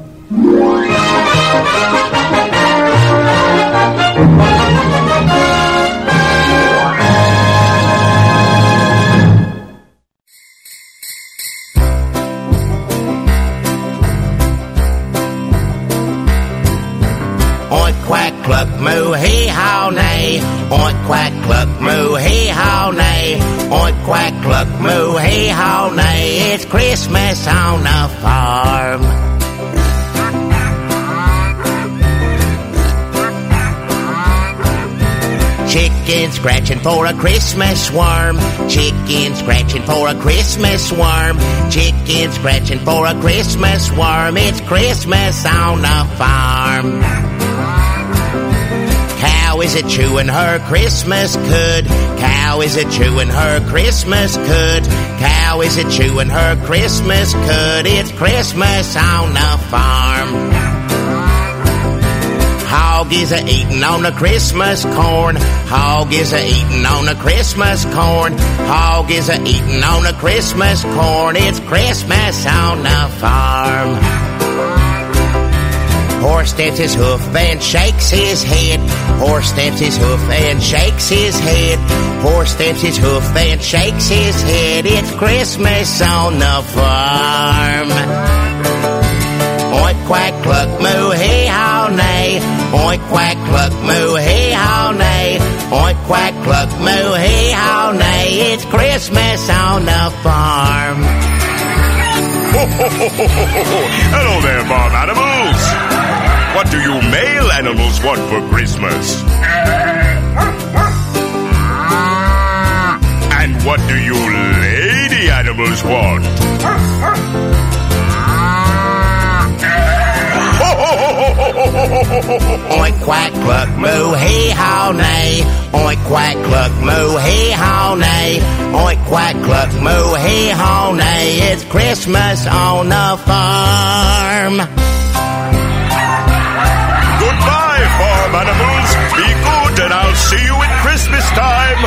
Oink, quack, cluck, moo, hee-haw, nay. Oink, quack, cluck, moo, hee-haw, nay. Oink, quack, cluck, moo, hee-haw, nay. It's Christmas on the farm. Chicken scratching for a Christmas worm. Chicken scratching for a Christmas worm. Chicken scratching for a Christmas worm. It's Christmas on the farm. Cow is a chewing her Christmas cud. Cow is a chewing her Christmas cud. Cow is a chewing her Christmas cud. It's Christmas on the farm. Hog is a eating on the Christmas corn. Hog is a eating on the Christmas corn. Hog is a eating on the Christmas corn. It's Christmas on the farm. Horse stamps his hoof and shakes his head. Horse stamps his hoof and shakes his head. Horse stamps his hoof and shakes his head. It's Christmas on the farm. Oink, quack, cluck, moo, hee, haw, nay. Oink, quack, cluck, moo, hee, haw, nay. Oink, quack, cluck, moo, hee, haw, nay. It's Christmas on the farm. Hello there, farm animals. What do you male animals want for Christmas? And what do you lady animals want? Oink, quack, cluck, moo, hee, haw, nay. Oink, quack, cluck, moo, hee, haw, nay. Oink, quack, cluck, moo, hee, haw, nay. It's Christmas on the farm. Goodbye, farm animals. Be good, and I'll see you at Christmas time.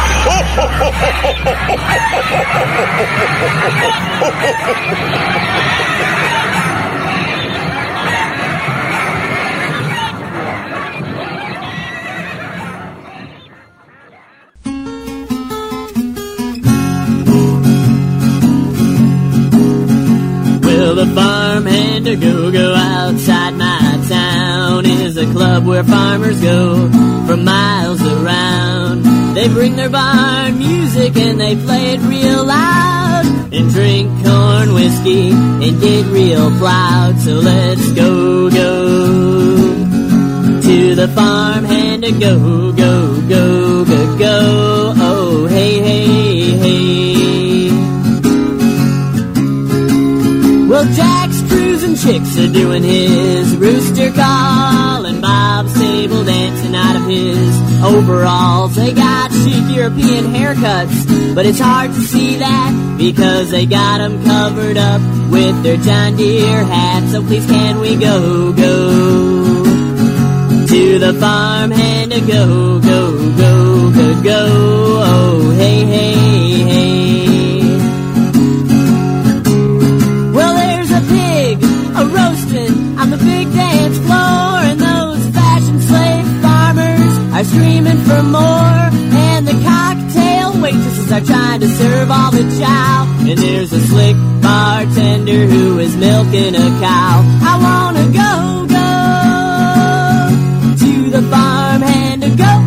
Well, the farmhand to go outside my town is a club where farmers go for miles around. They bring their barn music and they play it real loud and drink corn whiskey and get real plowed. So let's go to the farmhand to go. Oh, hey, hey, hey. Well, Jack's cruising chicks are doing his rooster call, and Bob's table dancing out of his overalls. They got chic European haircuts, but it's hard to see that because they got them covered up with their John Deere hats. So please can we go to the farmhand to go. Oh, hey, hey, hey. Well, there's a pig a-roasting on the big dance floor, and those fashion slave farmers are screaming for more, and the cocktail waitresses are trying to serve all the chow, and there's a slick bartender who is milking a cow. I wanna go to the farmhand to go.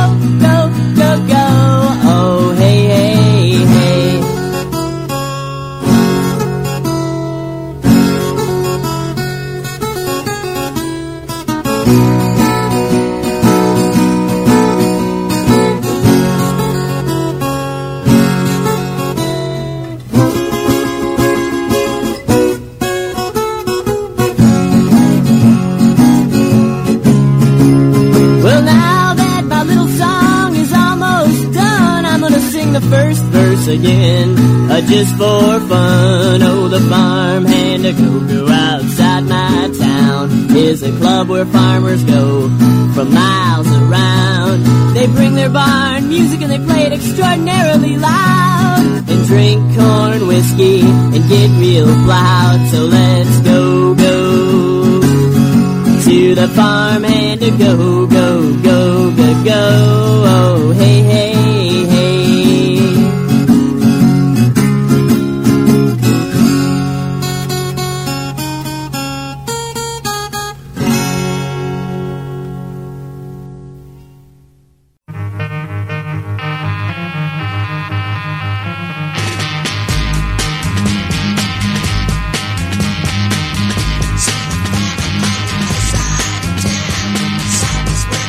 Oh, hey, hey, hey. Well, now that my little song is almost done, I'm gonna sing the first verse again, just for fun. Oh, the farmhand to go outside my town is a club where farmers go from miles around. They bring their barn music and they play it extraordinarily loud and drink corn whiskey and get real plowed. So let's go to the farmhand to go. Oh, hey, hey, hey. Southwest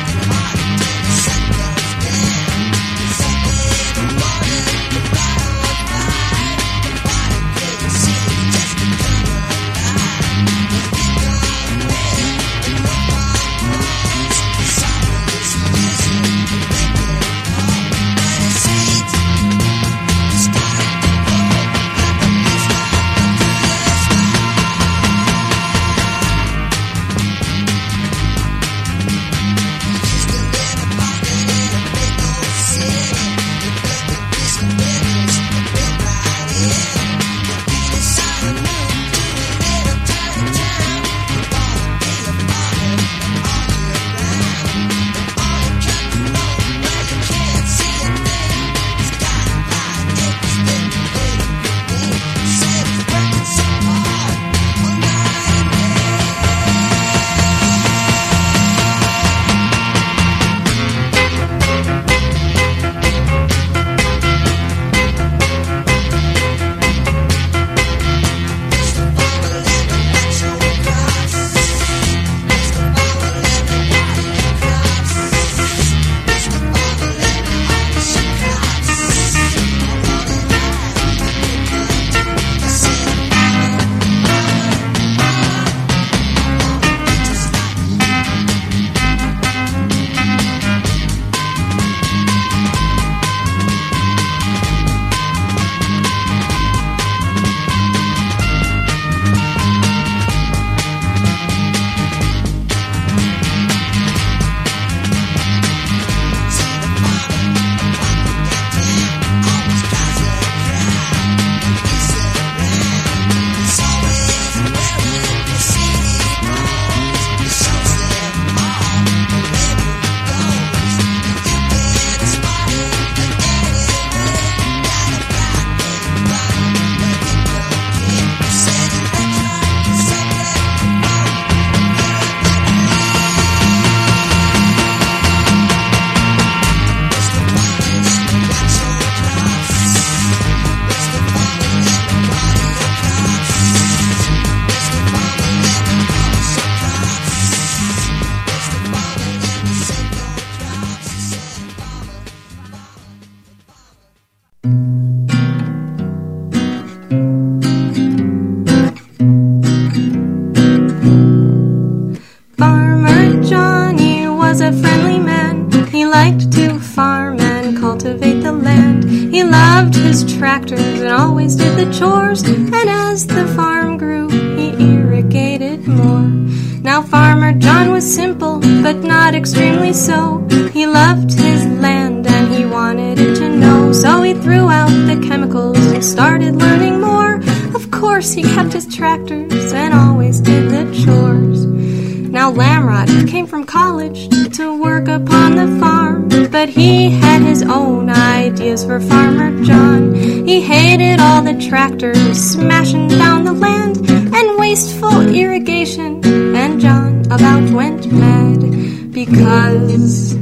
liked to farm and cultivate the land. He loved his tractors and always did the chores. And as the farm grew, he irrigated more. Now Farmer John was simple, but not extremely so. He loved his land and he wanted it to know. So he threw out the chemicals and started learning more. Of course he kept his tractors and always did the chores. Now Lamrod came from college to work upon the farm, but he had his own ideas for Farmer John. He hated all the tractors smashing down the land and wasteful irrigation, and John about went mad because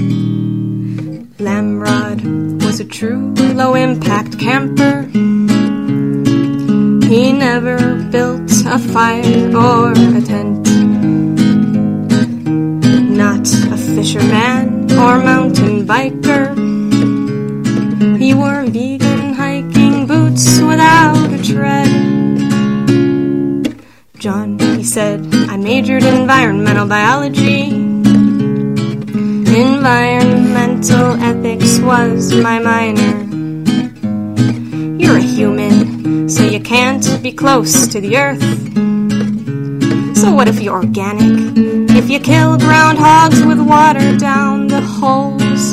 Lamrod was a true low-impact camper. He never built a fire or a tent, not a fisherman or mountain biker. He wore vegan hiking boots without a tread. John, he said, I majored in environmental biology. Environmental ethics was my minor. You're a human, so you can't be close to the earth. So what if you're organic? If you kill groundhogs with water down the holes?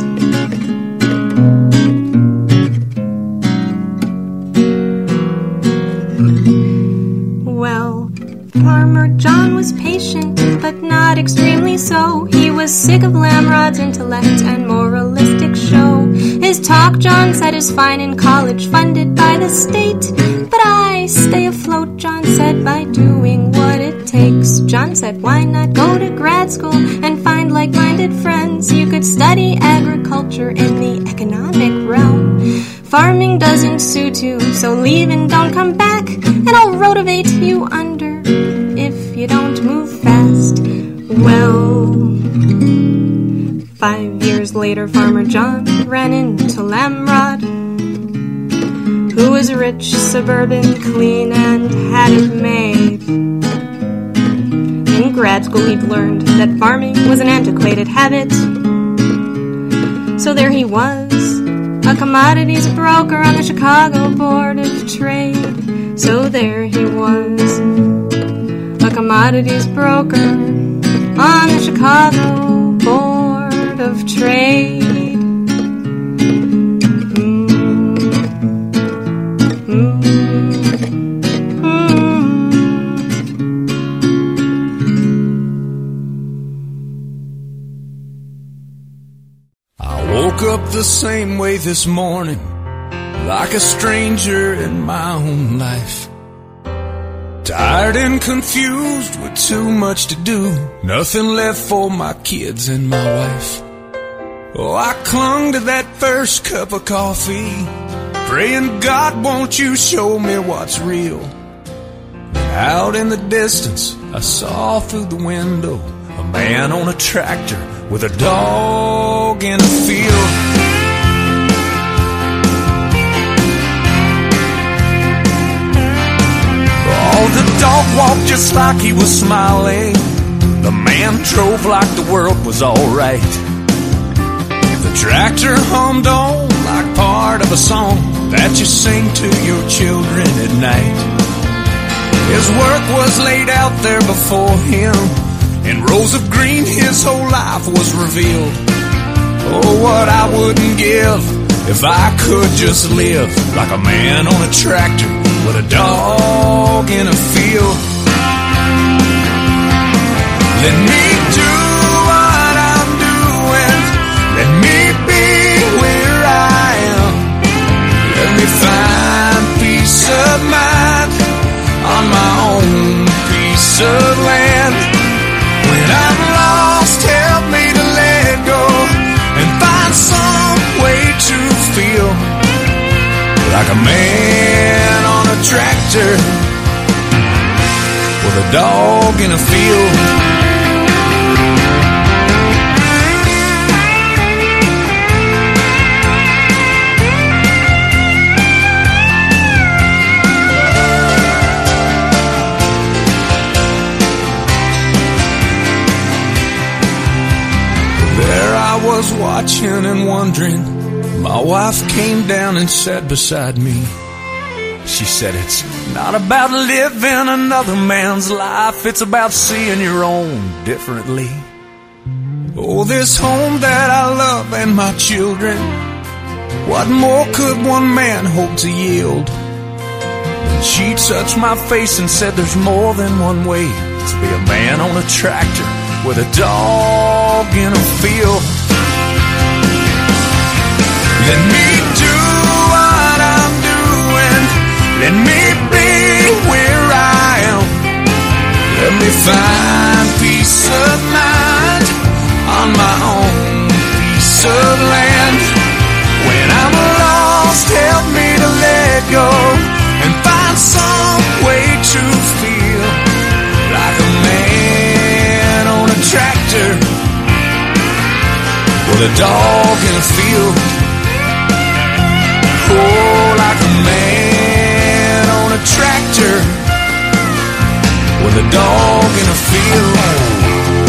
Well, Farmer John was patient, but not extremely so. He was sick of Lamrod's intellect and moralistic show. His talk, John said, is fine in college, funded by the state. But I stay afloat, John said, by doing what it takes. John said, why not go to grad school and find like-minded friends? You could study agriculture in the economic realm. Farming doesn't suit you, so leave and don't come back, and I'll rotivate you under if you don't move fast. Well, 5 years later, Farmer John ran into Lamrod, who was rich, suburban, clean, and had it made. In grad school he'd learned that farming was an antiquated habit. So there he was, a commodities broker on the Chicago Board of Trade. So there he was, a commodities broker on the Chicago Board of Trade. Up the same way this morning, like a stranger in my own life. Tired and confused with too much to do, nothing left for my kids and my wife. Oh, I clung to that first cup of coffee, praying, God, won't you show me what's real? Out in the distance, I saw through the window a man on a tractor with a dog in a field. Oh, the dog walked just like he was smiling. The man drove like the world was alright. The tractor hummed on like part of a song that you sing to your children at night. His work was laid out there before him. In rows of green, his whole life was revealed. Oh, what I wouldn't give if I could just live like a man on a tractor with a dog in a field. Let me do what I'm doing. Let me be where I am. Let me find peace of mind on my own piece of land. When I'm lost, help me to let go and find some way to feel like a man on a tractor with a dog in a field. was watching and wondering, my wife came down and sat beside me. She said, it's not about living another man's life, it's about seeing your own differently. Oh, this home that I love and my children, what more could one man hope to yield? And she touched my face and said, there's more than one way to be a man on a tractor with a dog in a field. Let me do what I'm doing, let me be where I am, let me find peace of mind on my own piece of land. When I'm lost, help me to let go and find some way to feel like a man on a tractor with a dog in a field. Oh, like a man on a tractor with a dog in a field.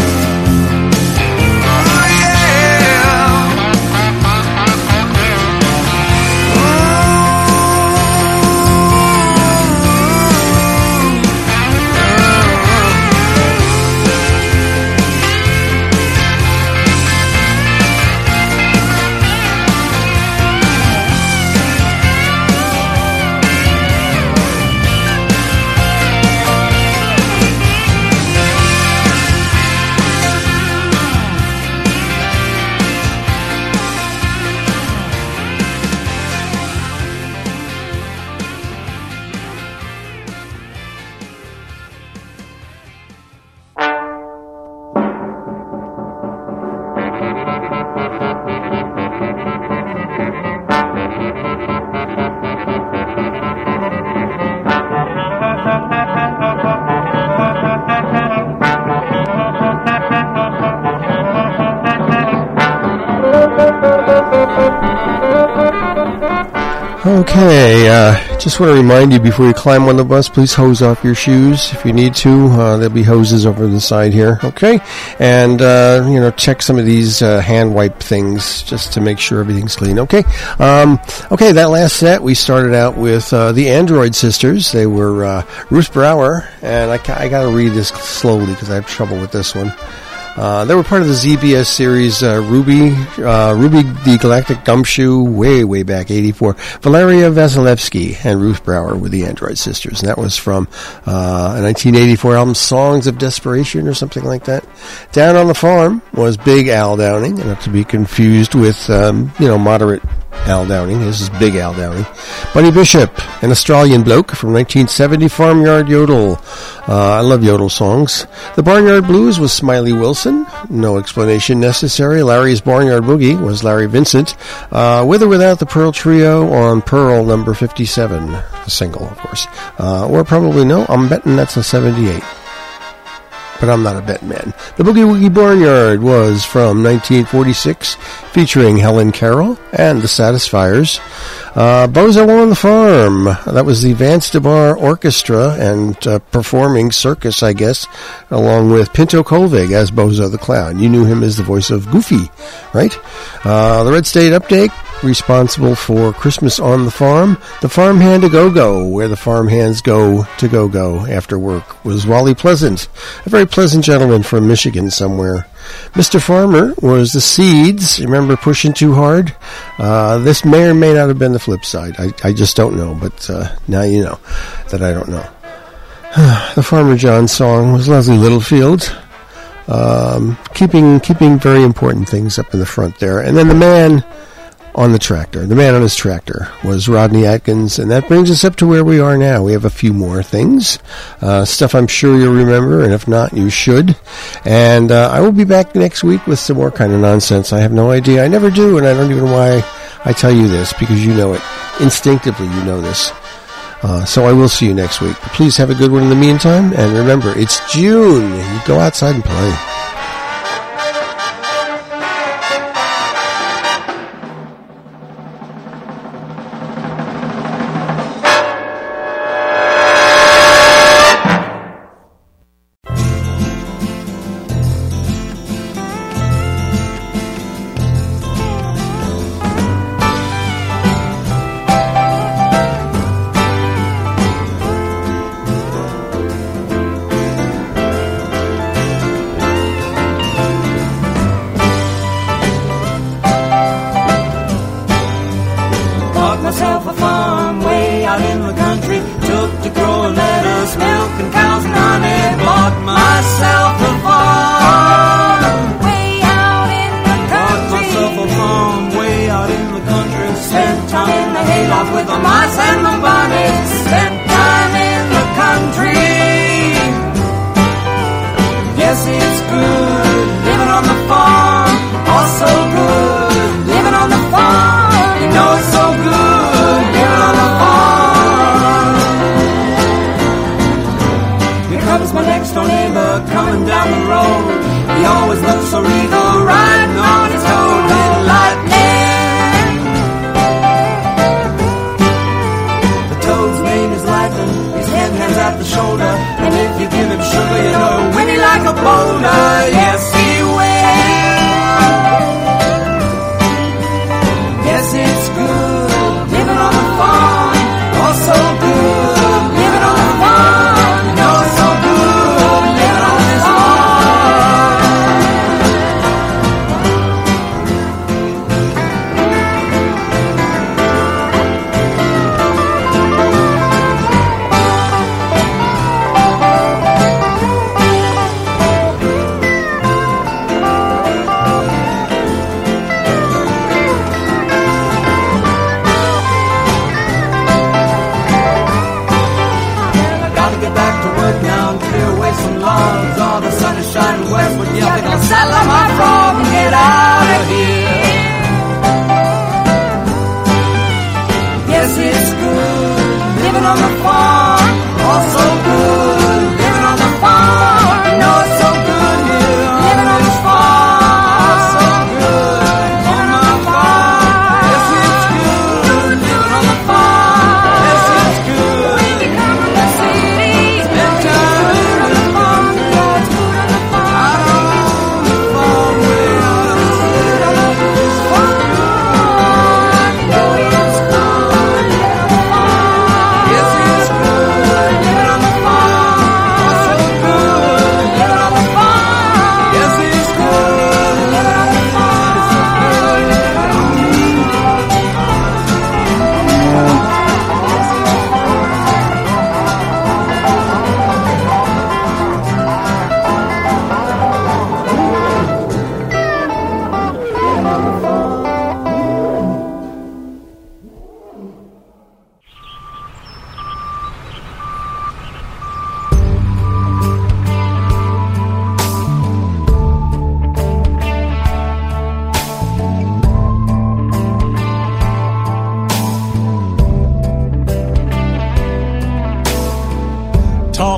Okay, just want to remind you before you climb on the bus, please hose off your shoes if you need to. There'll be hoses over the side here, okay? And, check some of these hand wipe things just to make sure everything's clean, okay? Okay, that last set, we started out with the Android Sisters. They were Ruth Brower, and I got to read this slowly because I have trouble with this one. They were part of the ZBS series Ruby the Galactic Gumshoe, way back, 84. Valeria Vasilevsky and Ruth Brower were the Android Sisters, and that was from a 1984 album, Songs of Desperation or something like that. Down on the Farm was Big Al Downing, not to be confused with, moderate Al Downing. This is Big Al Downing. Buddy Bishop, an Australian bloke from 1970, Farmyard Yodel. I love yodel songs. The Barnyard Blues was Smiley Wilson. No explanation necessary. Larry's Barnyard Boogie was Larry Vincent. With or without the Pearl Trio on Pearl number 57. A single, of course. Or probably no. I'm betting that's a 78. But I'm not a betting man. The Boogie Woogie Barnyard was from 1946, featuring Helen Carroll and the Satisfiers. Bozo on the Farm, that was the Vance DeBar Orchestra and performing circus, I guess, along with Pinto Colvig as Bozo the Clown. You knew him as the voice of Goofy, right? The Red State Update, responsible for Christmas on the Farm. The Farmhand a Go-Go, where the farmhands go to go-go after work, was Wally Pleasant, a very pleasant gentleman from Michigan somewhere. Mr. Farmer was the Seeds. Remember Pushing Too Hard? This may or may not have been the flip side. I just don't know, but now you know that I don't know. The Farmer John song was Leslie Littlefield, keeping very important things up in the front there. And then the man on the tractor, the man on his tractor, was Rodney Atkins, and that brings us up to where we are now. We have a few more things, stuff I'm sure you'll remember, and if not, you should. And I will be back next week with some more kind of nonsense. I have no idea. I never do, and I don't even know why I tell you this, because you know it. Instinctively, you know this. So I will see you next week. But please have a good one in the meantime, and remember, it's June. You go outside and play.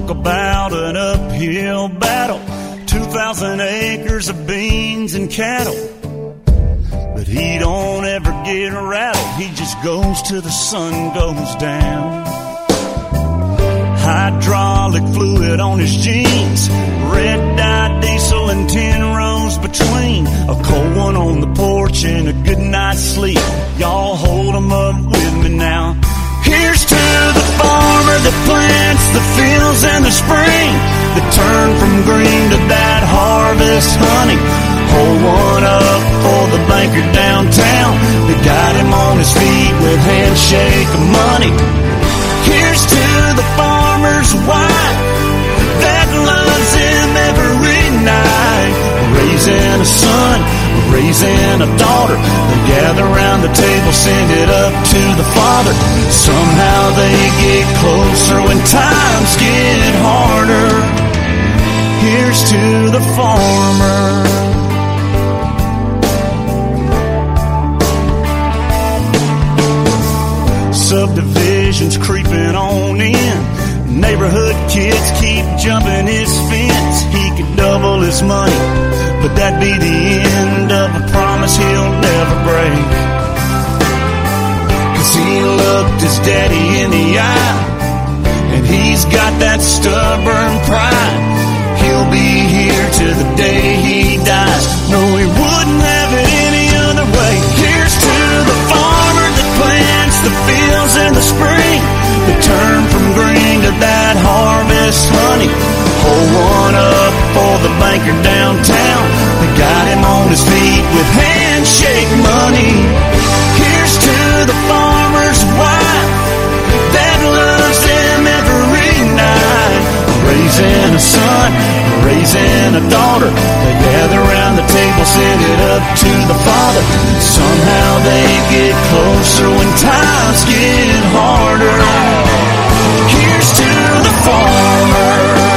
about an uphill battle, 2,000 acres of beans and cattle. But he don't ever get rattled, he just goes till the sun goes down. Hydraulic fluid on his jeans, red dye diesel and 10 rows between, a cold one on the porch and a good night's sleep. Y'all hold 'em up with me now. Here's to the farmer that plants the fields in the spring, that turn from green to that harvest honey. Hold one up for the banker downtown that got him on his feet with handshake of money. Here's to the farmer's wife that loves him every night, raising a son, raising a daughter. They gather around the table, send it up to the Father. Somehow they get closer when times get harder. Here's to the farmer. Subdivisions creeping on in, neighborhood kids keep jumping his fence. He could double his money, but that'd be the end of a promise he'll never break. 'Cause he looked his daddy in the eye, and he's got that stubborn pride. He'll be here till the day he dies. No, he wouldn't have it any other way. Here's to the farmer that plants the fields in the spring, that turn from green to that harvest honey. Hold one up for the banker downtown that got him on his feet with handshake money. Here's to the farmer's wife that loves him every night, raising a son, raising a daughter. They gather around the table, send it up to the Father. Somehow they get closer when times get harder. Here's to the farmer.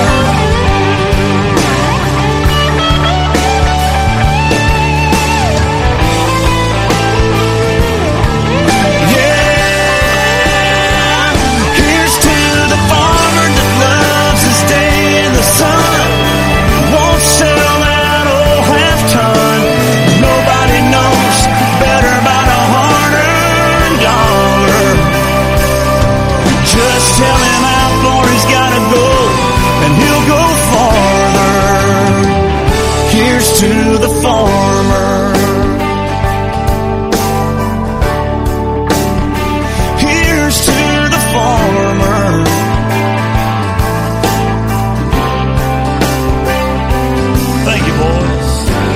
Tell him how far he's gotta go, and he'll go farther. Here's to the farmer. Here's to the farmer. Thank you, boys.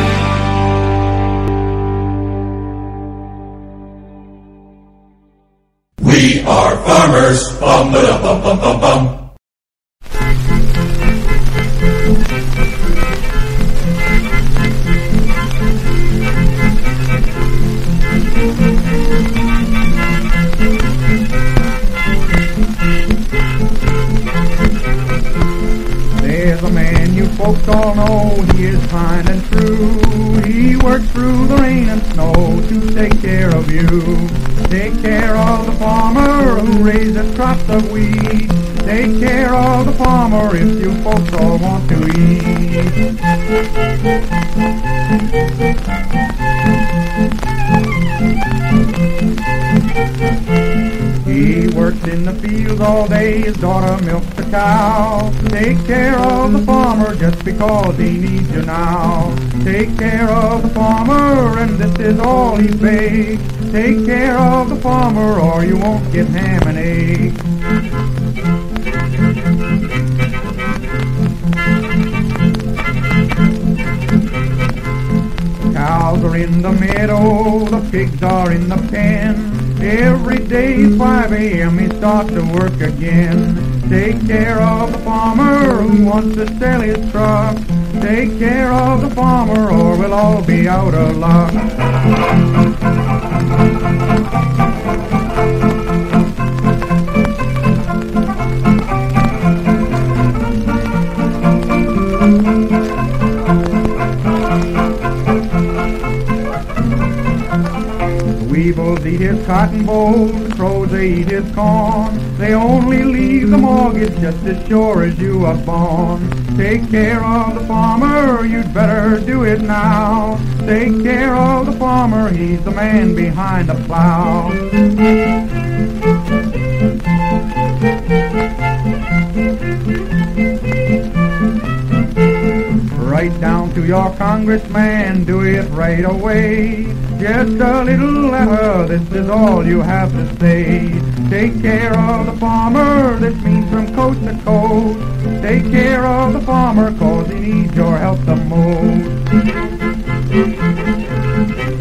We are farmers. Bum ba bum bum bum bum. There's a man you folks all know, he is kind and true. He works through the rain and snow to take care of you. Take care of the farmer who raises crops of wheat. Take care of the farmer if you folks all want to eat. He works in the fields all day, his daughter milks the cow. Take care of the farmer just because he needs you now. Take care of the farmer and this is all he begs. Take care of the farmer or you won't get ham and eggs. Cows are in the meadow, the pigs are in the pen. Every day 5 a.m. he starts to work again. Take care of the farmer who wants to sell his truck. Take care of the farmer or we'll all be out of luck. weevils eat his cotton bolls, the crows they eat his corn. They only leave the mortgage just as sure as you are born. Take care of the farmer, you'd better do it now. Take care of the farmer, he's the man behind the plow. Write down to your congressman, do it right away. Just a little letter, this is all you have to say. Take care of the farmer, this means from coast to coast. Take care of the farmer, cause he needs your help the most.